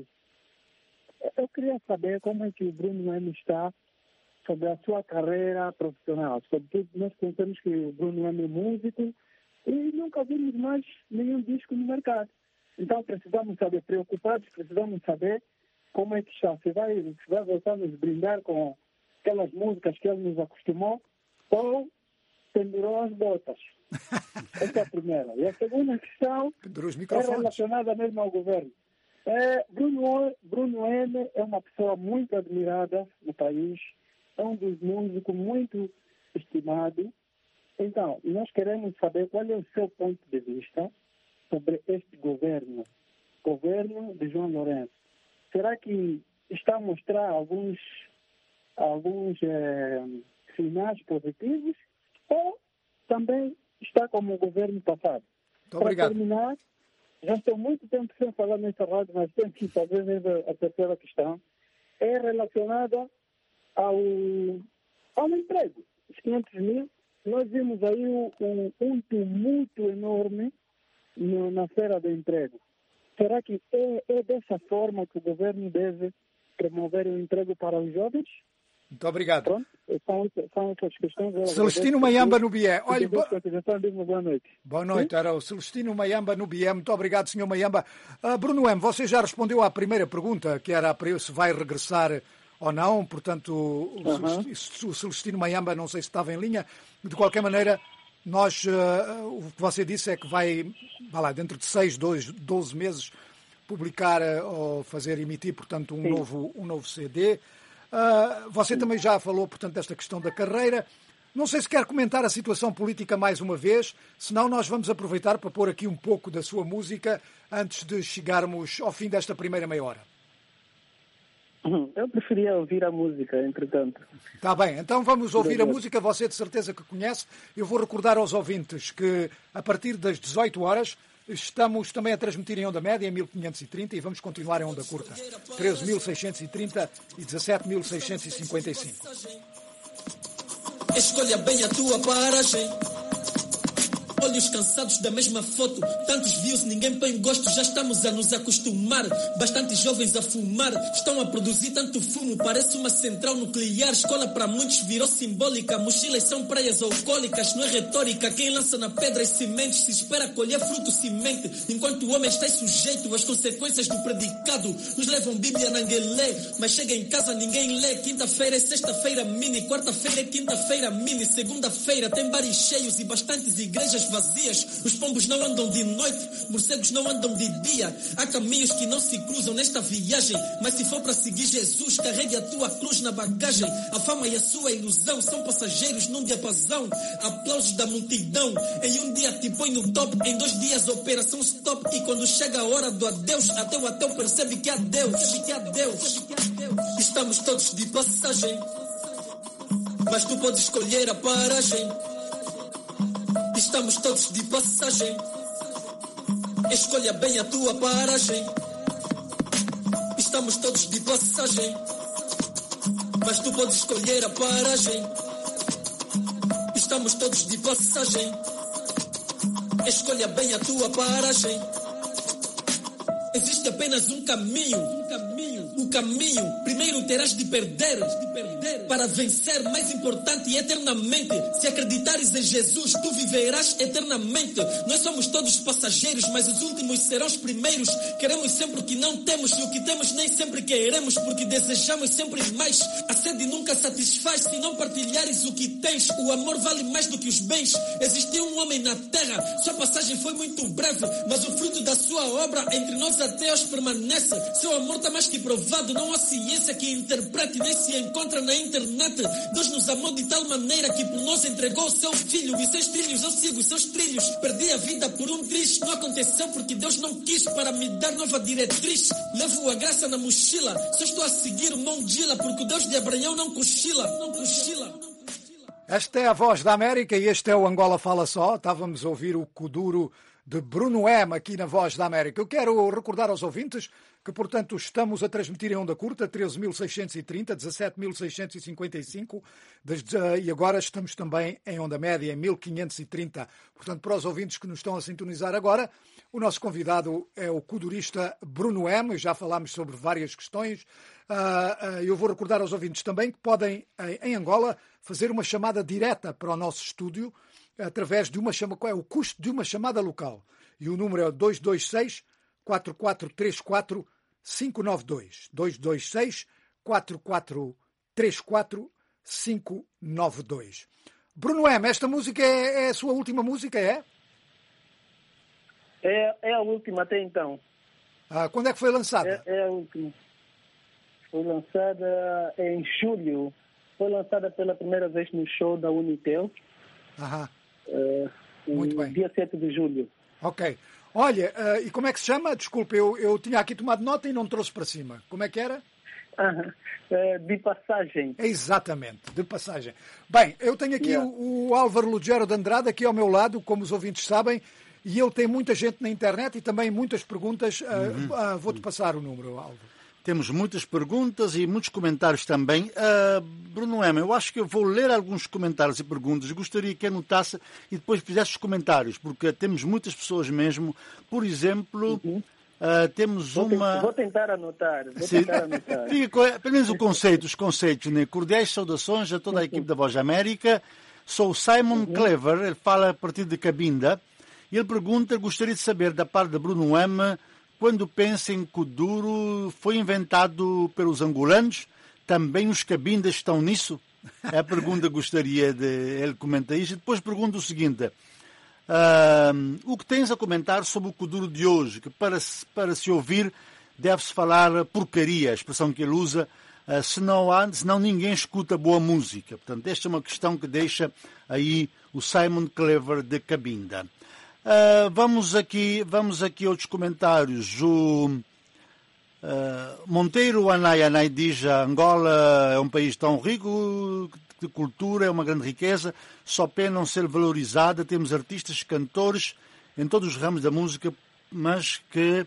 eu queria saber como é que o Bruno M está sobre a sua carreira profissional. Sobretudo, nós pensamos que o Bruno M é músico e nunca vimos mais nenhum disco no mercado. Então, precisamos saber, preocupados, precisamos saber como é que está. Se vai, se vai voltar a nos brindar com aquelas músicas que ele nos acostumou ou pendurou as botas. Essa é a primeira. E a segunda questão é relacionada mesmo ao governo. É, Bruno, Bruno M é uma pessoa muito admirada no país, é um dos músicos muito estimado. Então, nós queremos saber qual é o seu ponto de vista sobre este governo, governo de João Lourenço. Será que está a mostrar alguns, alguns é, sinais positivos ou também está como o governo passado? Muito obrigado. Para terminar, já estou muito tempo sem falar nessa rádio, mas tenho que fazer a terceira questão. É relacionada ao, ao emprego. Os quinhentos mil, nós vimos aí um, um tumulto enorme no, na feira do emprego. Será que é, é dessa forma que o governo deve promover o emprego para os jovens? Muito obrigado. Pronto, são, são essas questões. Celestino Maiamba no B I E. Olha, bo... boa noite. Boa noite, era o Celestino Maiamba no B I E. Muito obrigado, senhor Maiamba. Uh, Bruno M., você já respondeu à primeira pergunta, que era se vai regressar ou não, portanto, o, uh-huh. o Celestino Maiamba, não sei se estava em linha. De qualquer maneira, nós, uh, o que você disse é que vai, vai lá, dentro de seis, doze meses, publicar uh, ou fazer emitir, portanto, um, novo, um novo C D. Uh, você Sim. também já falou, portanto, desta questão da carreira. Não sei se quer comentar a situação política mais uma vez, senão nós vamos aproveitar para pôr aqui um pouco da sua música antes de chegarmos ao fim desta primeira meia hora. Eu preferia ouvir a música, entretanto. Está bem, então vamos ouvir a música, você de certeza que conhece. Eu vou recordar aos ouvintes que a partir das dezoito horas estamos também a transmitir em onda média em mil quinhentos e trinta e vamos continuar em onda curta. treze mil seiscentos e trinta e dezassete mil seiscentos e cinquenta e cinco. Escolha bem a tua paragem. Olhos cansados da mesma foto, tantos views, ninguém põe gosto, já estamos a nos acostumar. Bastantes jovens a fumar, estão a produzir tanto fumo, parece uma central nuclear. Escola para muitos virou simbólica, mochilas são praias alcoólicas, não é retórica. Quem lança na pedra as sementes se espera colher fruto semente, enquanto o homem está sujeito às consequências do predicado. Nos levam Bíblia na Anguelé, mas chega em casa ninguém lê. Quinta-feira é sexta-feira mini, quarta-feira é quinta-feira mini, segunda-feira tem bares cheios e bastantes igrejas vazias. Os pombos não andam de noite, morcegos não andam de dia. Há caminhos que não se cruzam nesta viagem, mas se for para seguir Jesus, carregue a tua cruz na bagagem. A fama e a sua ilusão são passageiros num diapasão. Aplausos da multidão, em um dia te põe no top, em dois dias operação stop. E quando chega a hora do adeus, até o ateu percebe que há Deus, que há Deus. Estamos todos de passagem, mas tu podes escolher a paragem. Estamos todos de passagem, escolha bem a tua paragem. Estamos todos de passagem, mas tu podes escolher a paragem. Estamos todos de passagem, escolha bem a tua paragem. Existe apenas um caminho, um caminho, o caminho. Primeiro terás de perder, de perder para vencer, mais importante e eternamente. Se acreditares em Jesus, tu viverás eternamente. Nós somos todos passageiros, mas os últimos serão os primeiros. Queremos sempre o que não temos e o que temos nem sempre queremos, porque desejamos sempre mais. A sede nunca satisfaz se não partilhares o que tens. O amor vale mais do que os bens. Existiu um homem na terra, sua passagem foi muito breve, mas o fruto da sua obra entre nós até hoje permanece. Seu amor está mais que provado, não há ciência que interprete, nem se encontra na internet. Deus nos amou de tal maneira que por nós entregou o seu filho. E seus trilhos eu sigo, seus trilhos. Perdi a vida por um triz. Não aconteceu porque Deus não quis para me dar nova diretriz. Levo a graça na mochila. Só estou a seguir o Mão Gila porque o Deus de Abraão não cochila. Não cochila. Esta é a Voz da América e este é o Angola Fala Só. Estávamos a ouvir o Kuduro de Bruno M aqui na Voz da América. Eu quero recordar aos ouvintes que, portanto, estamos a transmitir em onda curta, treze mil seiscentos e trinta, dezassete mil seiscentos e cinquenta e cinco, e agora estamos também em onda média, em mil quinhentos e trinta. Portanto, para os ouvintes que nos estão a sintonizar agora, o nosso convidado é o kudurista Bruno M. Já falámos sobre várias questões. Eu vou recordar aos ouvintes também que podem, em Angola, fazer uma chamada direta para o nosso estúdio através de uma chamada, qual é o custo de uma chamada local. E o número é dois dois seis, quatro quatro três quatro, cinco nove dois. dois dois seis, quatro quatro três quatro, cinco nove dois. Bruno M, esta música é, é a sua última música, é? É, é a última até então. Ah, quando é que foi lançada? É, é a última. Foi lançada em julho. Foi lançada pela primeira vez no show da Unitel. Aham. Uh, Muito bem. Dia sete de julho. Ok. Olha, uh, e como é que se chama? Desculpe, eu, eu tinha aqui tomado nota e não trouxe para cima. Como é que era? Uh, uh, de passagem. Exatamente, de passagem. Bem, eu tenho aqui yeah. o, o Álvaro Lugero de Andrade aqui ao meu lado, como os ouvintes sabem, e ele tem muita gente na internet e também muitas perguntas. Uh, uhum. uh, vou-te passar o número, Álvaro. Temos muitas perguntas e muitos comentários também. Uh, Bruno M, eu acho que eu vou ler alguns comentários e perguntas. Gostaria que anotasse e depois fizesse os comentários, porque temos muitas pessoas mesmo. Por exemplo, uhum. uh, temos vou uma... Vou tentar anotar. Vou tentar anotar. Fica, pelo menos o conceito, os conceitos, né? Cordiais saudações a toda a equipe da Voz da América. Sou o Simon uhum. Clever, ele fala a partir de Cabinda. E ele pergunta, gostaria de saber da parte de Bruno M, quando pensa em Kuduro, foi inventado pelos angolanos? Também os cabindas estão nisso? É a pergunta que gostaria de ele comentar isso. E depois pergunta o seguinte, uh, o que tens a comentar sobre o Kuduro de hoje? Que para, para se ouvir deve-se falar porcaria, a expressão que ele usa, uh, senão, há, senão ninguém escuta boa música. Portanto, esta é uma questão que deixa aí o Simon Clever de Cabinda. Uh, vamos aqui, vamos aqui a outros comentários. O uh, Monteiro Anai Anai diz que Angola é um país tão rico de cultura, é uma grande riqueza, só pena não ser valorizada. Temos artistas, cantores em todos os ramos da música, mas que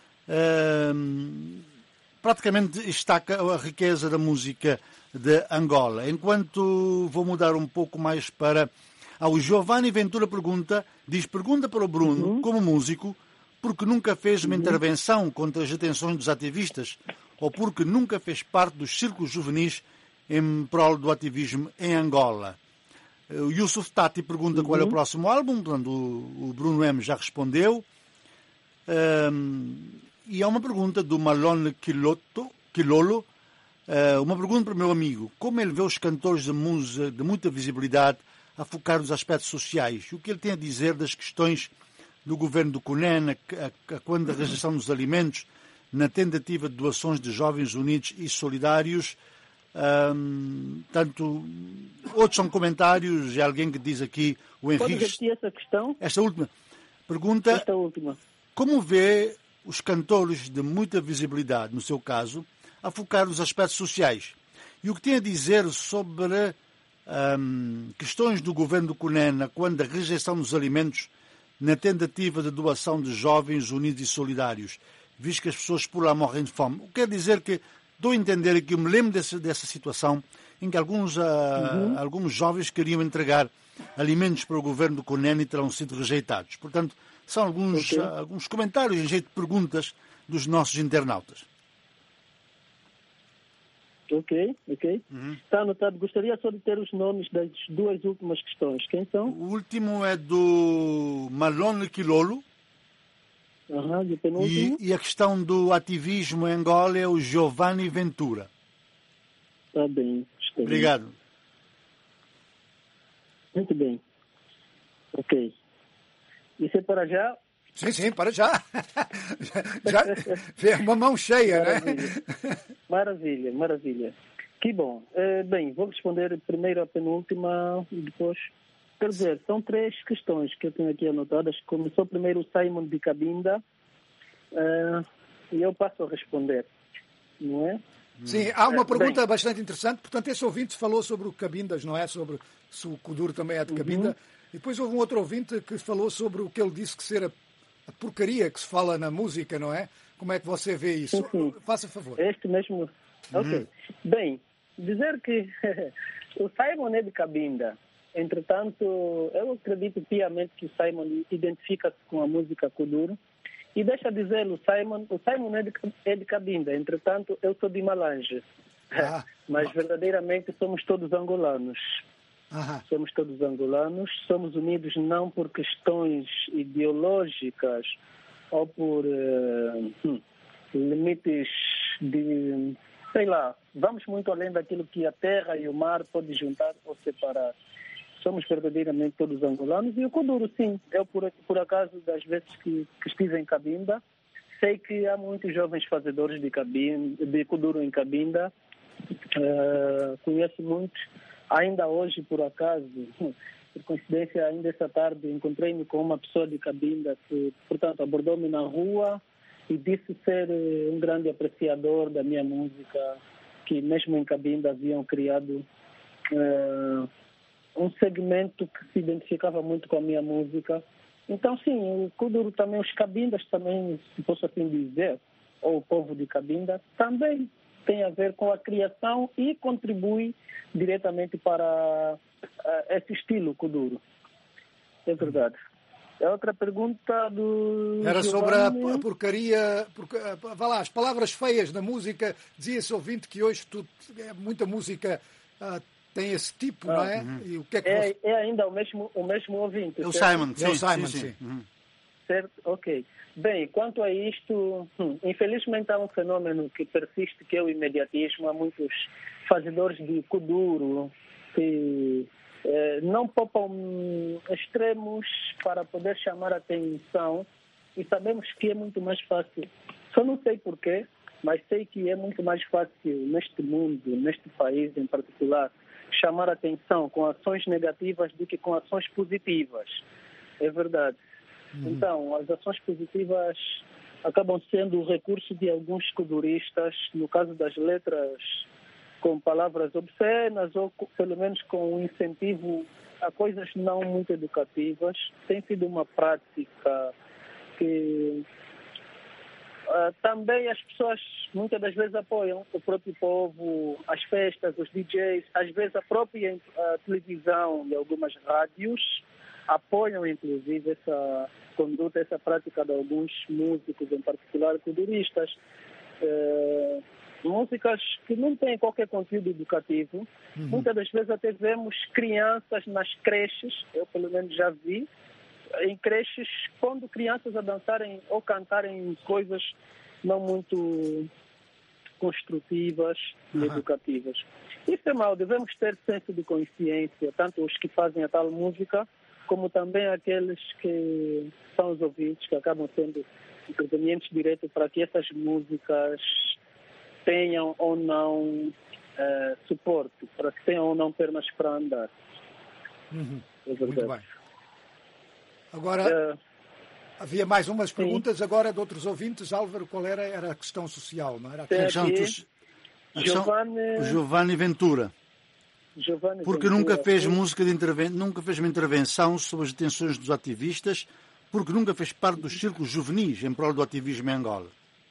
uh, praticamente destaca a riqueza da música de Angola. Enquanto vou mudar um pouco mais para... Ah, o Giovanni Ventura pergunta, diz, pergunta para o Bruno, uhum. como músico, porque nunca fez uma uhum. intervenção contra as detenções dos ativistas ou porque nunca fez parte dos círculos juvenis em prol do ativismo em Angola. O Yusuf Tati pergunta uhum. qual é o próximo álbum, portanto, o, o Bruno M já respondeu. Um, e há uma pergunta do Malone Quiloto, Quilolo, uh, uma pergunta para o meu amigo, como ele vê os cantores de música de muita visibilidade a focar nos aspectos sociais. O que ele tem a dizer das questões do governo do Cunene, a, a, a quando a rejeição dos alimentos, na tentativa de doações de jovens unidos e solidários. Um, tanto, outros são comentários, e alguém que diz aqui, o Henrique... Pode repetir essa questão? Esta última pergunta, esta última. Como vê os cantores de muita visibilidade, no seu caso, a focar nos aspectos sociais? E o que tem a dizer sobre... Um, questões do governo do Cunene quando a rejeição dos alimentos na tentativa de doação de jovens unidos e solidários, visto que as pessoas por lá morrem de fome. O que quer dizer que dou a entender que eu me lembro dessa, dessa situação em que alguns, uh, uhum. alguns jovens queriam entregar alimentos para o governo do Cunene e terão sido rejeitados. Portanto, são alguns, okay. uh, alguns comentários em jeito de perguntas dos nossos internautas. Ok, ok. Uhum. Está anotado. Gostaria só de ter os nomes das duas últimas questões. Quem são? O último é do Malone Quilolo. Uhum, e, o penúltimo? E, e a questão do ativismo em Angola é o Giovanni Ventura. Está bem. Está Obrigado. Bem. Muito bem. Ok. Isso é para já? Sim, sim, para já. já, já uma mão cheia, maravilha. né? Maravilha, maravilha. Que bom. Uh, bem, vou responder primeiro a penúltima e depois... Quer dizer, são três questões que eu tenho aqui anotadas. Começou primeiro o Simon de Cabinda uh, e eu passo a responder, não é? Sim, há uma Uh, pergunta bem, bastante interessante. Portanto, esse ouvinte falou sobre o Cabindas, não é? Sobre se o Kuduro também é de Cabinda. Uhum. E depois houve um outro ouvinte que falou sobre o que ele disse que ser a, a porcaria que se fala na música, não é? Como é que você vê isso? Sim, sim. Faça favor. Este mesmo... Ok. Uhum. Bem, dizer que o Simon é de Cabinda. Entretanto, eu acredito piamente que o Simon identifica-se com a música Kuduro. E deixa dizer o Simon, o Simon é de, é de Cabinda. Entretanto, eu sou de Malange. Ah. Mas verdadeiramente somos todos angolanos. Aham. Somos todos angolanos. Somos unidos não por questões ideológicas ou por uh, hum, limites de... Sei lá, vamos muito além daquilo que a terra e o mar podem juntar ou separar. Somos verdadeiramente todos angolanos. E o Kuduro, sim. Eu, por, por acaso, das vezes que, que estive em Cabinda, sei que há muitos jovens fazedores de, Cabinda, de Kuduro em Cabinda. Uh, conheço muitos. Ainda hoje, por acaso, por coincidência, ainda essa tarde, encontrei-me com uma pessoa de Cabinda que, portanto, abordou-me na rua e disse ser um grande apreciador da minha música, que mesmo em Cabinda haviam criado uh, um segmento que se identificava muito com a minha música. Então, sim, o Kuduro também, os Cabindas também, se posso assim dizer, ou o povo de Cabinda, também tem a ver com a criação e contribui diretamente para uh, esse estilo Kuduro. É verdade. A outra pergunta do Era Giovanni... sobre a, a porcaria, porque, vá lá, as palavras feias da música. Dizia esse ouvinte que hoje tudo, muita música uh, tem esse tipo, ah, não é? Uhum. E o que é, que é, você... é ainda o mesmo, o mesmo ouvinte. É o certo? Simon, sim. É o Simon, sim. sim. sim. Uhum. Certo? Ok. Bem, quanto a isto, hum, infelizmente há um fenômeno que persiste, que é o imediatismo. Há muitos fazedores de Kuduro que eh, não poupam extremos para poder chamar a atenção, e sabemos que é muito mais fácil. Só não sei porquê, mas sei que é muito mais fácil neste mundo, neste país em particular, chamar a atenção com ações negativas do que com ações positivas. É verdade. Uhum. Então, as ações positivas acabam sendo o recurso de alguns kuduristas, no caso das letras com palavras obscenas ou pelo menos com um incentivo a coisas não muito educativas. Tem sido uma prática que uh, também as pessoas muitas das vezes apoiam, o próprio povo, as festas, os D Js, às vezes a própria uh, televisão e algumas rádios apoiam inclusive essa conduta, essa prática de alguns músicos, em particular kuduristas. Uh, músicas que não têm qualquer conteúdo educativo. Uhum. Muitas das vezes até vemos crianças nas creches, eu pelo menos já vi, em creches, pondo crianças a dançarem ou cantarem coisas não muito construtivas e uhum. educativas. Isso é mau, devemos ter senso de consciência, tanto os que fazem a tal música, como também aqueles que são os ouvintes, que acabam sendo intervenientes direto para que essas músicas tenham ou não uh, suporte, para que tenham ou não pernas para andar. Uhum. É muito bem. Agora, uh, havia mais umas perguntas sim. agora de outros ouvintes. Álvaro, qual era? Era a questão social, não era? A questão dos... Giovanni... Giovanni Ventura. Giovanni porque Ventura, nunca fez sim. música de interven... nunca fez uma intervenção sobre as detenções dos ativistas, porque nunca fez parte dos círculos juvenis em prol do ativismo em Angola.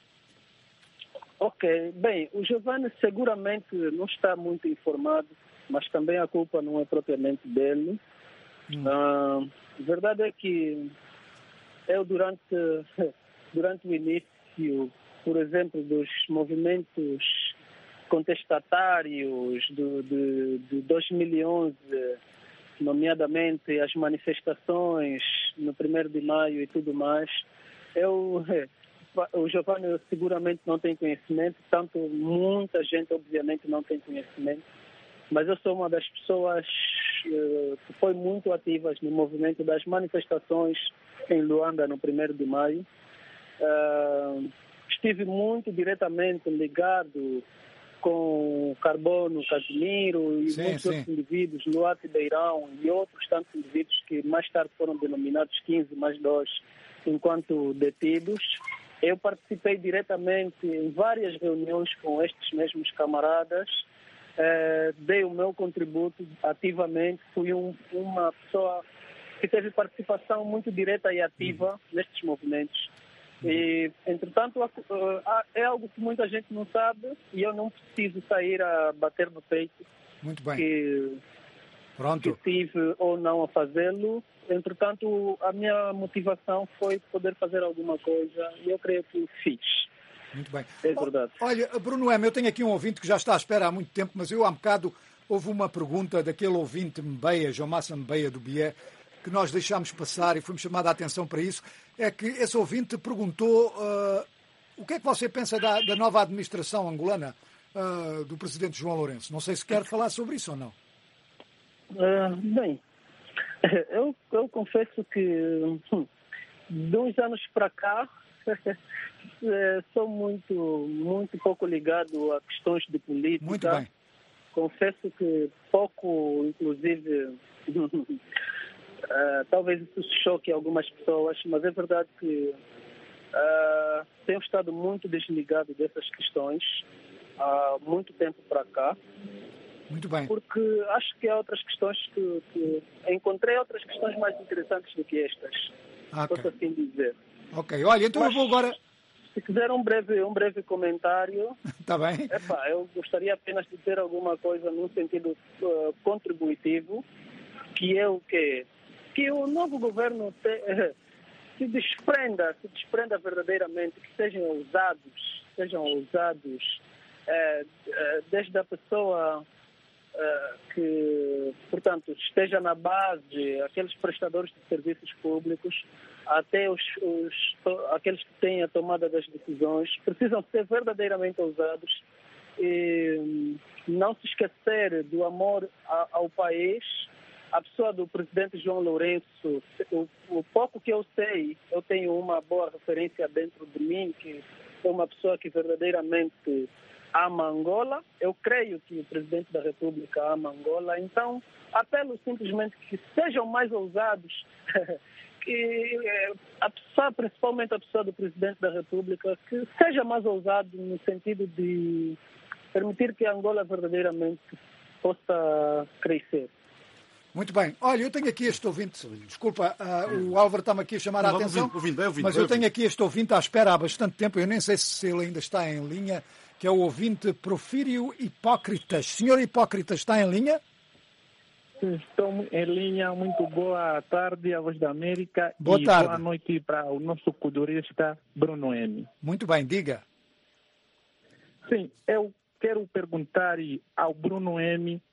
Ok, bem, o Giovanni seguramente não está muito informado, mas também a culpa não é propriamente dele. Hum. Uh, a verdade é que eu, durante, durante o início, por exemplo, dos movimentos contestatários do, de, de dois mil e onze, nomeadamente as manifestações no primeiro de maio e tudo mais, eu... O Giovanni seguramente não tem conhecimento, tanto muita gente obviamente não tem conhecimento, mas eu sou uma das pessoas uh, que foi muito ativas no movimento das manifestações em Luanda no primeiro de maio. Uh, estive muito diretamente ligado com Carbono, Casimiro e Sim, muitos sim. outros indivíduos, Luate Beirão e outros tantos indivíduos que mais tarde foram denominados quinze mais dois enquanto detidos. Eu participei diretamente em várias reuniões com estes mesmos camaradas, eh, dei o meu contributo ativamente, fui um, uma pessoa que teve participação muito direta e ativa nestes movimentos. E, entretanto, é algo que muita gente não sabe e eu não preciso sair a bater no peito. Muito bem. Que, Pronto. que tive ou não a fazê-lo. Entretanto, a minha motivação foi poder fazer alguma coisa e eu creio que fiz. Muito bem. É verdade. Olha, Bruno M, eu tenho aqui um ouvinte que já está à espera há muito tempo, mas eu há um bocado houve uma pergunta daquele ouvinte Mbeia, João Massa Mbeia do Bié, que nós deixámos passar e fomos chamada a atenção para isso. É que esse ouvinte perguntou uh, o que é que você pensa da, da nova administração angolana uh, do presidente João Lourenço. Não sei se quer falar sobre isso ou não. Uh, bem, eu, eu confesso que hum, de uns anos para cá sou muito, muito pouco ligado a questões de política. Muito bem. Confesso que pouco, inclusive, uh, talvez isso choque algumas pessoas, mas é verdade que uh, tenho estado muito desligado dessas questões há muito tempo para cá. Muito bem. Porque acho que há outras questões que, que encontrei outras questões mais interessantes do que estas. Okay. Posso assim dizer. Ok, olha, então Mas, eu vou agora... Se quiser um breve, um breve comentário... Está bem. Epá, eu gostaria apenas de ter alguma coisa num sentido uh, contributivo, que é o quê? Que o novo governo te, uh, se desprenda, se desprenda verdadeiramente, que sejam ousados, sejam ousados, uh, uh, desde a pessoa... Uh, que, portanto, esteja na base, aqueles prestadores de serviços públicos, até os, os, aqueles que têm a tomada das decisões, precisam ser verdadeiramente ousados e não se esquecer do amor a, ao país. A pessoa do presidente João Lourenço, o, o pouco que eu sei, eu tenho uma boa referência dentro de mim, que é uma pessoa que verdadeiramente ama Angola. Eu creio que o presidente da República ama Angola. Então, apelo simplesmente que sejam mais ousados, que a pessoa, principalmente a pessoa do presidente da República, que seja mais ousado no sentido de permitir que Angola verdadeiramente possa crescer. Muito bem. Olha, eu tenho aqui este ouvinte, desculpa, uh, o Álvaro está-me aqui a chamar a atenção, ouvindo, ouvindo, ouvindo, mas eu tenho aqui este ouvinte à espera há bastante tempo, eu nem sei se ele ainda está em linha, que é o ouvinte Profírio Hipócritas. Senhor Hipócritas, está em linha? Estou em linha. Muito boa tarde à Voz da América. Boa e tarde. Boa noite para o nosso culturista Bruno M. Muito bem, diga. Sim, eu quero perguntar ao Bruno M,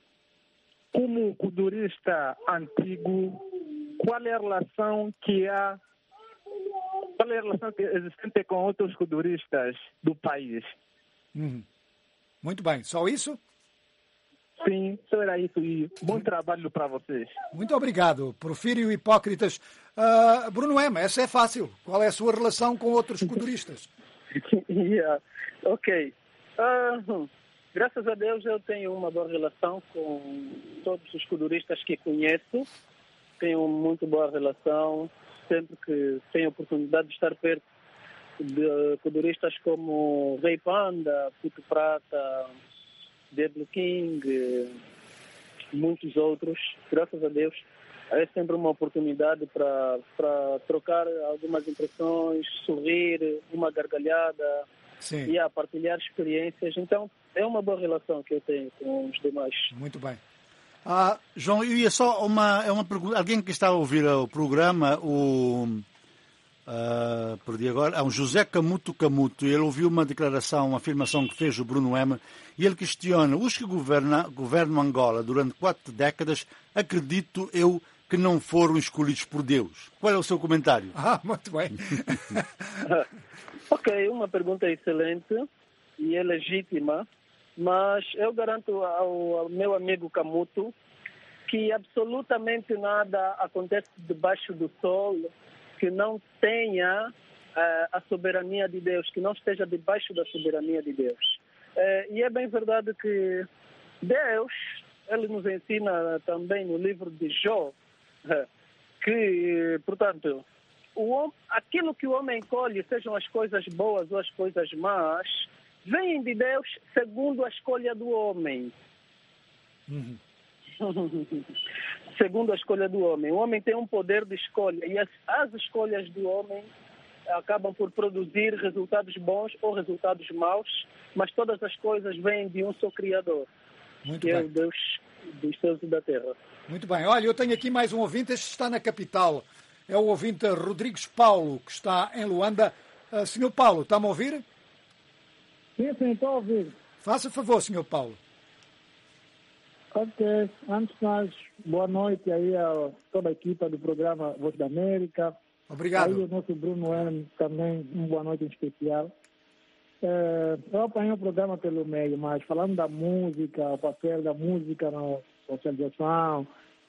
como culturista antigo, qual é a relação que há, qual é a relação que existe com outros culturistas do país? Hum. Muito bem, só isso? Sim, só era isso e bom trabalho para vocês. Muito obrigado, Profírio Hipócritas. Uh, Bruno M, essa é fácil. Qual é a sua relação com outros culturistas? yeah. Ok. Uh, graças a Deus eu tenho uma boa relação com todos os culturistas que conheço. Tenho muito boa relação. Sempre que tenho a oportunidade de estar perto de culturistas como Rei Panda, Puto Prata, Diablo King, muitos outros, graças a Deus, é sempre uma oportunidade para para trocar algumas impressões, sorrir, uma gargalhada. Sim. E a partilhar experiências. Então, é uma boa relação que eu tenho com os demais. Muito bem. Ah, João, eu ia só uma, é uma pergunta. Alguém que está a ouvir o programa, o Uh, perdi agora, há um José Camuto Camuto, ele ouviu uma declaração, uma afirmação que fez o Bruno M, e ele questiona: os que governa, governam Angola durante quatro décadas, acredito eu que não foram escolhidos por Deus. Qual é o seu comentário? Ah, muito bem. Ok, uma pergunta excelente e é legítima, mas eu garanto ao, ao meu amigo Camuto que absolutamente nada acontece debaixo do sol que não tenha uh, a soberania de Deus, que não esteja debaixo da soberania de Deus. É, e é bem verdade que Deus, ele nos ensina também no livro de Jó, que, portanto, o homem, aquilo que o homem colhe, sejam as coisas boas ou as coisas más, vêm de Deus segundo a escolha do homem. Uhum. Segundo a escolha do homem. O homem tem um poder de escolha e as, as escolhas do homem acabam por produzir resultados bons ou resultados maus, mas todas as coisas vêm de um só Criador, Muito que bem. é o Deus dos céus e da terra. Muito bem. Olha, eu tenho aqui mais um ouvinte, este está na capital. É o ouvinte Rodrigues Paulo, que está em Luanda. Uh, senhor Paulo, está-me a ouvir? Sim, sim, estou a ouvir. Faça favor, senhor Paulo. Ok. Antes de mais, boa noite aí a toda a equipa do programa Voz da América. Obrigado. Aí o nosso Bruno Hermes também, uma boa noite em especial. É, eu apanhei o programa pelo meio, mas falando da música, o papel da música na socialização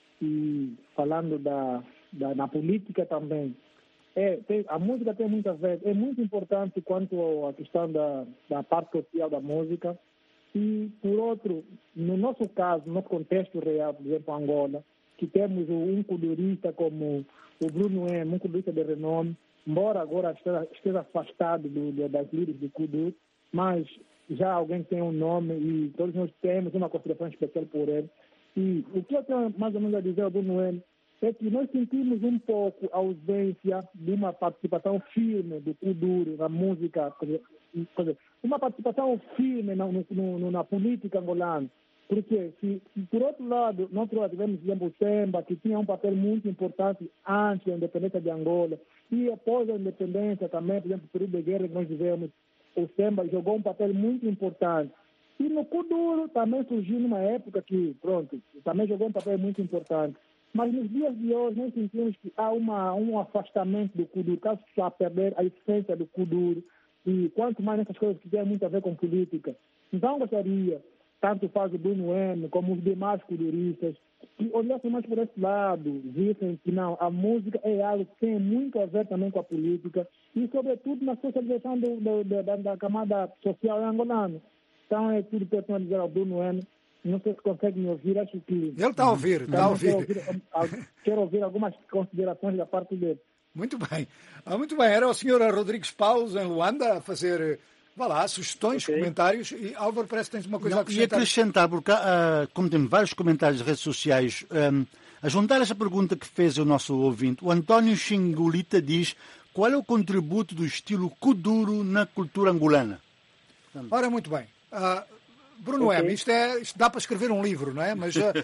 e falando da, da na política também. É, tem, a música tem muito a ver, é muito importante quanto à questão da, da parte social da música. E, por outro, no nosso caso, no nosso contexto real, por exemplo, Angola, que temos um kudurista como o Bruno M, um kudurista de renome, embora agora esteja, esteja afastado do, do, das líderes do Kudu, mas já alguém tem um nome e todos nós temos uma consideração especial por ele. E o que eu tenho mais ou menos a dizer ao Bruno M é que nós sentimos um pouco a ausência de uma participação firme do Kuduro na música, quer dizer, uma participação firme na, no, no, na política angolana. Porque, se, se por outro lado, nós tivemos, por exemplo, o Semba, que tinha um papel muito importante antes da independência de Angola, e após a independência também, por exemplo, o período de guerra que nós vivemos, o Semba jogou um papel muito importante. E no Kuduro também surgiu numa época que, pronto, também jogou um papel muito importante. Mas nos dias de hoje nós sentimos que há uma, um afastamento do Kuduro, caso se a perder a essência do Kuduro, e quanto mais nessas coisas que têm muito a ver com política. Então gostaria, tanto faz o Bruno M, como os demais kuduristas, que olhassem mais por esse lado, vissem que não, a música é algo que tem muito a ver também com a política e, sobretudo, na socialização do, do, do, da, da camada social angolana. Então é tudo que eu tenho a dizer ao Bruno M. Não sei se consegue me ouvir, acho que... Ele está a ouvir, está a ouvir. Quero ouvir, quero ouvir algumas considerações da parte dele. Muito bem. Ah, muito bem. Era o senhor Rodrigues Paulo, em Luanda, a fazer, vá lá, sugestões, okay. comentários. E, Álvaro, parece que tens uma coisa Não, a acrescentar. E acrescentar, porque uh, como temos vários comentários nas redes sociais, um, a juntar essa pergunta que fez o nosso ouvinte, o António Xingulita diz: qual é o contributo do estilo Kuduro na cultura angolana? Ora, muito bem. Uh, Bruno okay. M, isto, é, isto dá para escrever um livro, não é? Mas uh,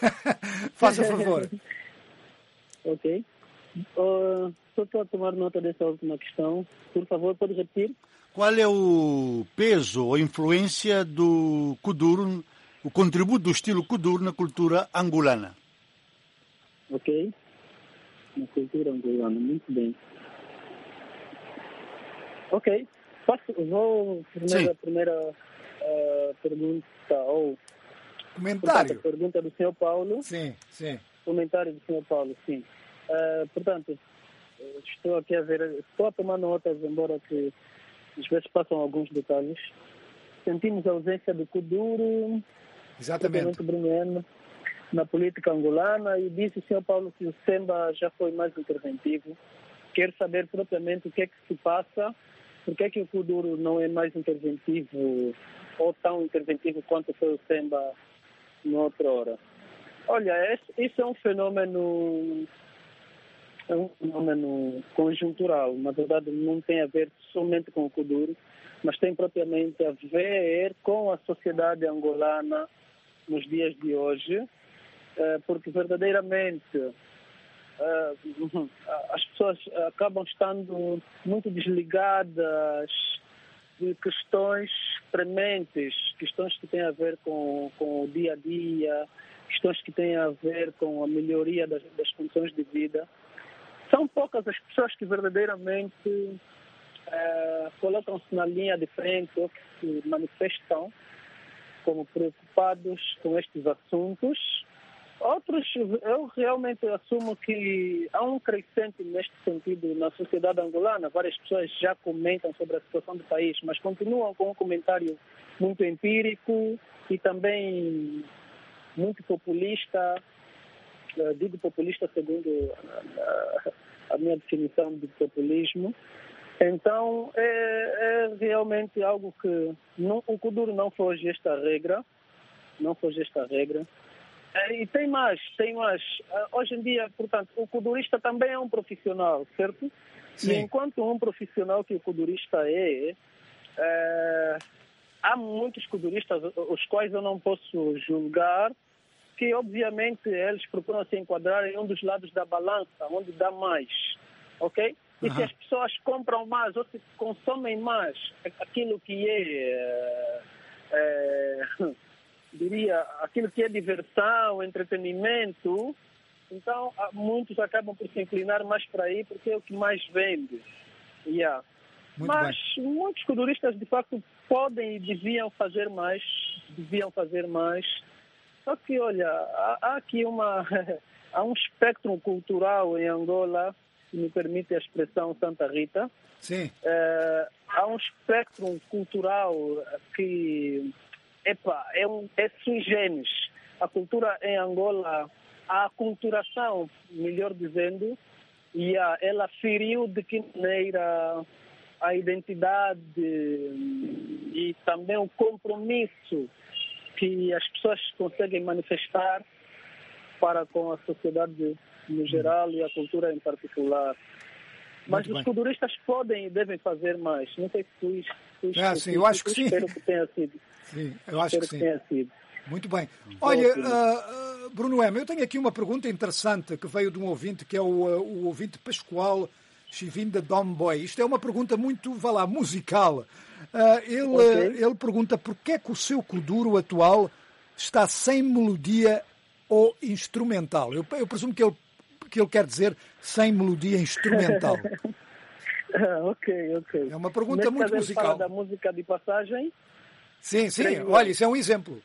faça favor. Ok. Uh, só estou a tomar nota dessa última questão. Por favor, pode repetir? Qual é o peso ou influência do Kuduro, o contributo do estilo Kuduro na cultura angolana? Ok. Na cultura angolana, muito bem. Ok. Posso, vou primeiro a primeira uh, pergunta, ou... Comentário. Portanto, a pergunta do senhor Paulo. Sim, sim. Comentário do senhor Paulo, sim. Uh, portanto, estou aqui a ver, estou a tomar notas, embora que às vezes passam alguns detalhes. Sentimos a ausência do Kuduro, exatamente, Bruno, na política angolana, e disse o senhor Paulo que o Semba já foi mais interventivo. Quero saber propriamente o que é que se passa, por que é que o Kuduro não é mais interventivo ou tão interventivo quanto foi o Semba noutra hora. Olha, isso é um fenômeno é um fenômeno conjuntural. Na verdade, não tem a ver somente com o Kuduro, mas tem propriamente a ver com a sociedade angolana nos dias de hoje, porque verdadeiramente as pessoas acabam estando muito desligadas de questões prementes, questões que têm a ver com, com o dia a dia, questões que têm a ver com a melhoria das, das condições de vida. São poucas as pessoas que verdadeiramente eh, colocam-se na linha de frente ou que se manifestam como preocupados com estes assuntos. Outros, eu realmente assumo que há um crescente neste sentido na sociedade angolana. Várias pessoas já comentam sobre a situação do país, mas continuam com um comentário muito empírico e também muito populista. Eu digo populista segundo a, a minha definição de populismo. Então, é, é realmente algo que não, o Kuduro não foge esta regra, não foge esta regra. E tem mais, tem mais. Hoje em dia, portanto, o kudurista também é um profissional, certo? Sim. E enquanto um profissional que o kudurista é, é, há muitos kuduristas, os quais eu não posso julgar, que obviamente eles procuram se enquadrar em um dos lados da balança, onde dá mais, ok? E uhum. se as pessoas compram mais ou se consomem mais aquilo que é... é diria, aquilo que é diversão, entretenimento, então muitos acabam por se inclinar mais para aí porque é o que mais vende. Yeah. Mas bem. Muitos kuduristas de facto podem e deviam fazer mais, deviam fazer mais. Só que, olha, há, há aqui uma, há um espectro cultural em Angola, se me permite a expressão Santa Rita. Sim. É, há um espectro cultural que... Epa, é, um, é sui generis. A cultura em Angola, a aculturação, melhor dizendo, e a, ela feriu de que maneira a identidade e também o compromisso que as pessoas conseguem manifestar para com a sociedade no geral e a cultura em particular. Mas muito os kuduristas podem e devem fazer mais. Não sei se tu... tu ah, sim, eu acho que sim. Espero que tenha sido. Sim, eu acho espero que, que tenha sido. Muito bem. Olha, uh, uh, Bruno M., eu tenho aqui uma pergunta interessante que veio de um ouvinte, que é o, uh, o ouvinte Pascoal Chivinda Domboy. Isto é uma pergunta muito, vá lá, musical. Uh, ele, okay. uh, ele pergunta porquê é que o seu kuduro atual está sem melodia ou instrumental. Eu, eu presumo que ele que ele quer dizer sem melodia instrumental. ah, ok, ok. É uma pergunta Nesse muito caso musical. Ele fala da música de passagem? Sim, sim. Creio. Olha, isso é um exemplo.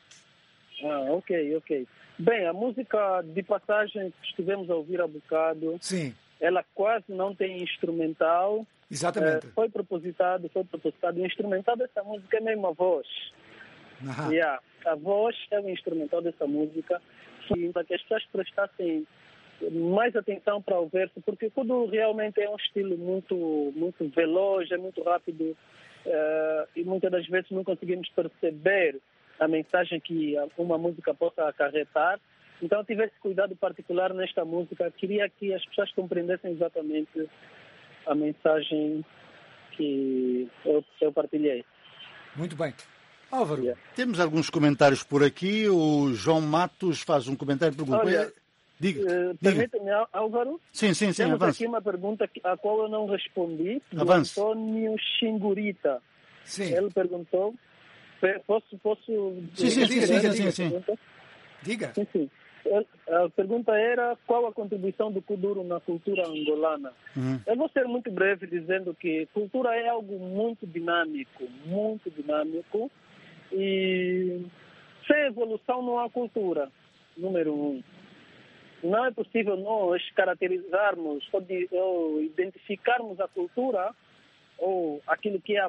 Ah, ok, ok. Bem, a música de passagem que estivemos a ouvir há bocado, sim. ela quase não tem instrumental. Exatamente. É, foi propositado, foi propositado. O instrumental dessa música é mesmo a voz. Yeah. A voz é o instrumental dessa música. Para que as pessoas prestassem mais atenção para o verso, porque tudo realmente é um estilo muito, muito veloz, é muito rápido, uh, e muitas das vezes não conseguimos perceber a mensagem que uma música possa acarretar. Então eu tive esse cuidado particular nesta música. Queria que as pessoas compreendessem exatamente a mensagem que eu, eu partilhei. Muito bem. Álvaro, yeah. Temos alguns comentários por aqui. O João Matos faz um comentário e pergunta... Olha, diga, uh, permita-me, Álvaro? Sim, sim, sim. Temos avance. aqui uma pergunta a qual eu não respondi, do avance. Antônio Xingurita. Sim. Ele perguntou... Posso... posso sim, sim, diga, sim, diga, sim, sim, sim. Diga. Sim, sim. A pergunta era qual a contribuição do kuduro na cultura angolana. Uhum. Eu vou ser muito breve dizendo que cultura é algo muito dinâmico, muito dinâmico, e sem evolução não há cultura, número um. Não é possível nós caracterizarmos ou, de, ou identificarmos a cultura ou aquilo que é a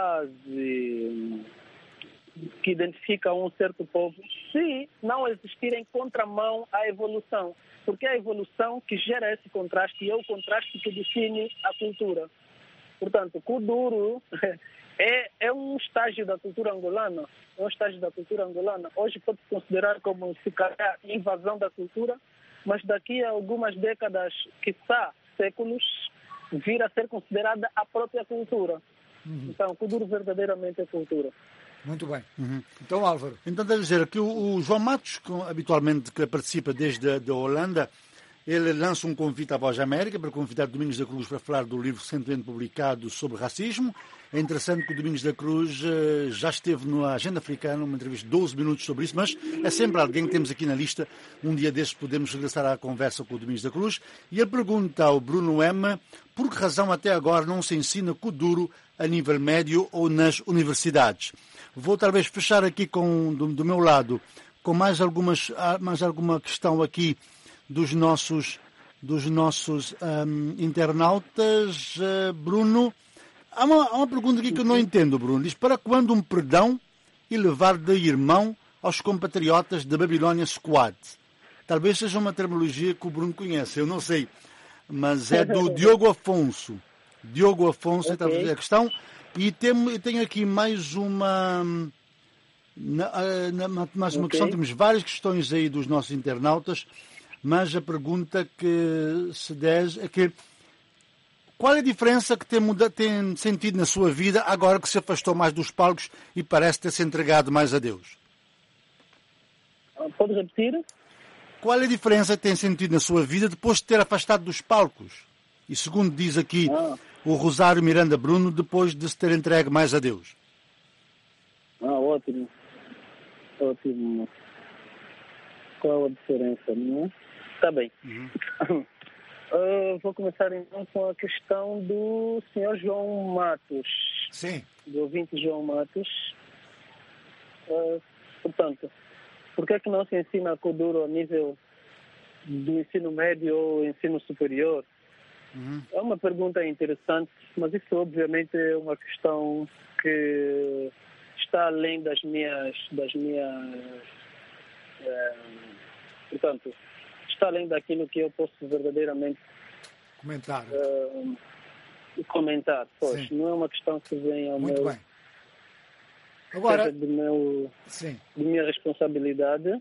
base que identifica um certo povo, se não existirem contramão à evolução. Porque é a evolução que gera esse contraste e é o contraste que define a cultura. Portanto, o kuduro é, é um estágio da cultura angolana, é um estágio da cultura angolana. Hoje pode-se considerar como se calhar invasão da cultura, mas daqui a algumas décadas, quiçá séculos, vir a ser considerada a própria cultura. Uhum. Então, o kuduro verdadeiramente é cultura. Muito bem. Uhum. Então, Álvaro. Então, devo dizer que o, o João Matos, que, habitualmente que participa desde a da Holanda, ele lança um convite à Voz da América para convidar Domingos da Cruz para falar do livro recentemente publicado sobre racismo. É interessante que o Domingos da Cruz uh, já esteve na Agenda Africana, uma entrevista de doze minutos sobre isso, mas é sempre alguém que temos aqui na lista. Um dia destes podemos regressar à conversa com o Domingos da Cruz. E ele pergunta ao Bruno M. por que razão até agora não se ensina kuduro a nível médio ou nas universidades. Vou talvez fechar aqui com, do, do meu lado com mais, algumas, mais alguma questão aqui dos nossos, dos nossos um, internautas. Uh, Bruno, há uma, há uma pergunta aqui que eu não entendo, Bruno. Diz, para quando um perdão e levar de irmão aos compatriotas da Babilônia Squad? Talvez seja uma terminologia que o Bruno conhece, eu não sei. Mas é do Diogo Afonso. Diogo Afonso, okay. Está a questão. E tem, tenho aqui mais uma... Na, na, mais uma okay. questão, temos várias questões aí dos nossos internautas, mas a pergunta que se dez é que qual é a diferença que tem, tem sentido na sua vida agora que se afastou mais dos palcos e parece ter se entregado mais a Deus? Pode repetir? Qual é a diferença que tem sentido na sua vida depois de ter afastado dos palcos? E segundo diz aqui ah. o Rosário Miranda Bruno, depois de se ter entregue mais a Deus. Ah, ótimo. Ótimo. Qual a diferença, não é? Está bem. Uhum. uh, vou começar então com a questão do senhor João Matos. Sim. Do ouvinte João Matos. Uh, portanto, por que é que não se ensina Kuduro a nível do ensino médio ou ensino superior? Uhum. É uma pergunta interessante, mas isso obviamente é uma questão que está além das minhas, das minhas, é, portanto, está além daquilo que eu posso verdadeiramente comentar. É, comentar, pois. Sim. Não é uma questão que vem ao Muito meu, bem. Agora, do meu, sim. de minha responsabilidade.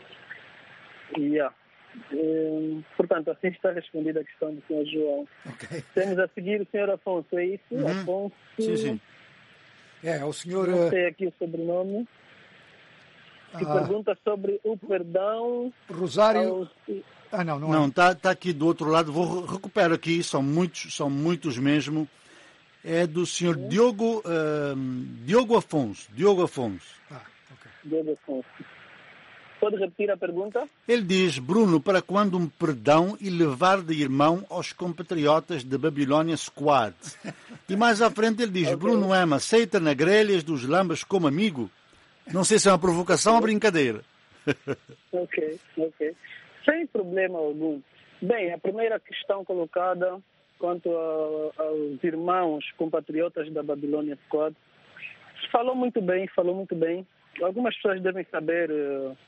E, yeah. Hum, portanto, assim está respondida a questão do senhor João. Okay. Temos a seguir o senhor Afonso, é isso? Uhum. Afonso. Sim, sim. É, o senhor... Não sei aqui o sobrenome. Que ah. pergunta sobre o perdão... Rosário... Aos... Ah, não, não, não está tá aqui do outro lado. Vou recuperar aqui, são muitos, são muitos mesmo. É do senhor uhum. Diogo, uh, Diogo Afonso. Diogo Afonso. Ah, ok. Diogo Afonso. Pode repetir a pergunta? Ele diz, Bruno, para quando um perdão e levar de irmão aos compatriotas da Babilônia Squad? E mais à frente ele diz, okay. Bruno M, aceita na grelhas dos lambas como amigo? Não sei se é uma provocação ou brincadeira. Ok, ok. Sem problema algum. Bem, a primeira questão colocada quanto a, aos irmãos compatriotas da Babilônia Squad, falou muito bem, falou muito bem. Algumas pessoas devem saber... Uh,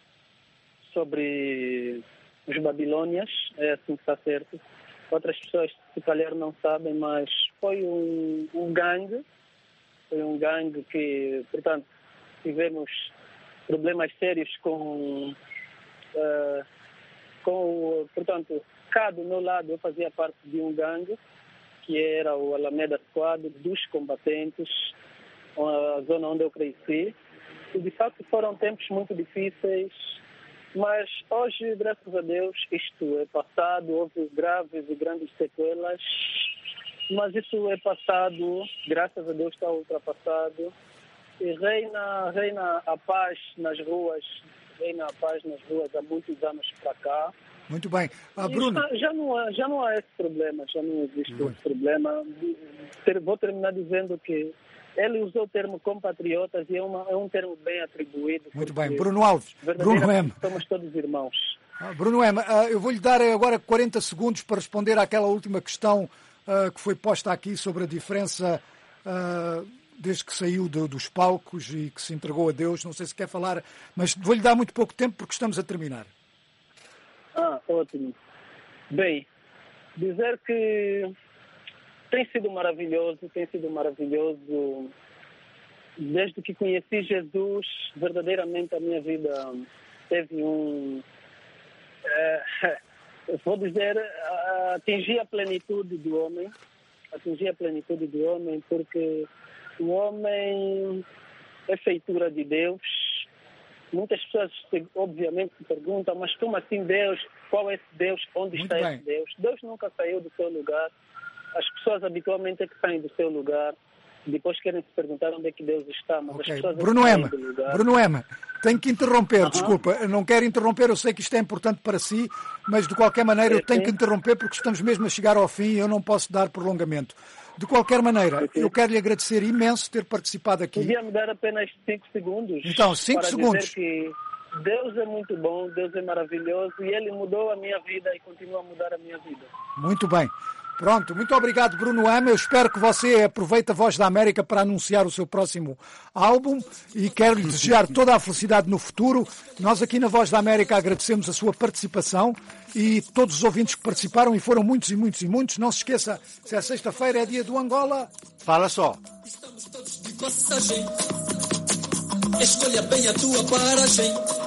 sobre os Babilônias, é assim que está certo. Outras pessoas, se calhar, não sabem, mas foi um, um gangue, foi um gangue que, portanto, tivemos problemas sérios com, uh, com, portanto, cá do meu lado eu fazia parte de um gangue, que era o Alameda Squad, dos combatentes, a zona onde eu cresci. E, de facto, foram tempos muito difíceis. Mas hoje, graças a Deus, isto é passado, houve graves e grandes sequelas, mas isso é passado, graças a Deus está ultrapassado, e reina, reina a paz nas ruas, reina a paz nas ruas há muitos anos para cá. Muito bem. Ah, Bruno... Já, já, não há, já não há esse problema, já não existe Muito. esse problema. Vou terminar dizendo que ele usou o termo compatriotas e é, uma, é um termo bem atribuído. Muito bem. Bruno Alves. Bruno M. Somos todos irmãos. Ah, Bruno M. Uh, eu vou-lhe dar agora quarenta segundos para responder àquela última questão uh, que foi posta aqui sobre a diferença uh, desde que saiu do, dos palcos e que se entregou a Deus. Não sei se quer falar, mas vou-lhe dar muito pouco tempo porque estamos a terminar. Ah, ótimo. Bem, dizer que tem sido maravilhoso, tem sido maravilhoso. Desde que conheci Jesus, verdadeiramente a minha vida teve um... É, vou dizer, atingi a plenitude do homem. Atingi a plenitude do homem porque o homem é feitura de Deus. Muitas pessoas, obviamente, se perguntam, mas como assim Deus? Qual é esse Deus? Onde Muito está bem. esse Deus? Deus nunca saiu do seu lugar. As pessoas habitualmente é que saem do seu lugar, depois querem se perguntar onde é que Deus está, mas okay. as pessoas Bruno é M, do lugar. Bruno M, tenho que interromper, uh-huh. desculpa, eu não quero interromper, eu sei que isto é importante para si, mas de qualquer maneira eu tenho que interromper porque estamos mesmo a chegar ao fim e eu não posso dar prolongamento. De qualquer maneira, okay. eu quero lhe agradecer imenso ter participado aqui. Podia-me dar apenas cinco segundos? Então, cinco para segundos. Dizer que Deus é muito bom, Deus é maravilhoso e Ele mudou a minha vida e continua a mudar a minha vida. Muito bem. Pronto, muito obrigado, Bruno M. Eu espero que você aproveite a Voz da América para anunciar o seu próximo álbum e quero lhe desejar toda a felicidade no futuro. Nós aqui na Voz da América agradecemos a sua participação e todos os ouvintes que participaram, e foram muitos e muitos e muitos. Não se esqueça, se é sexta-feira, é dia do Angola. Fala só. Estamos todos de passagem. Escolha bem a tua paragem.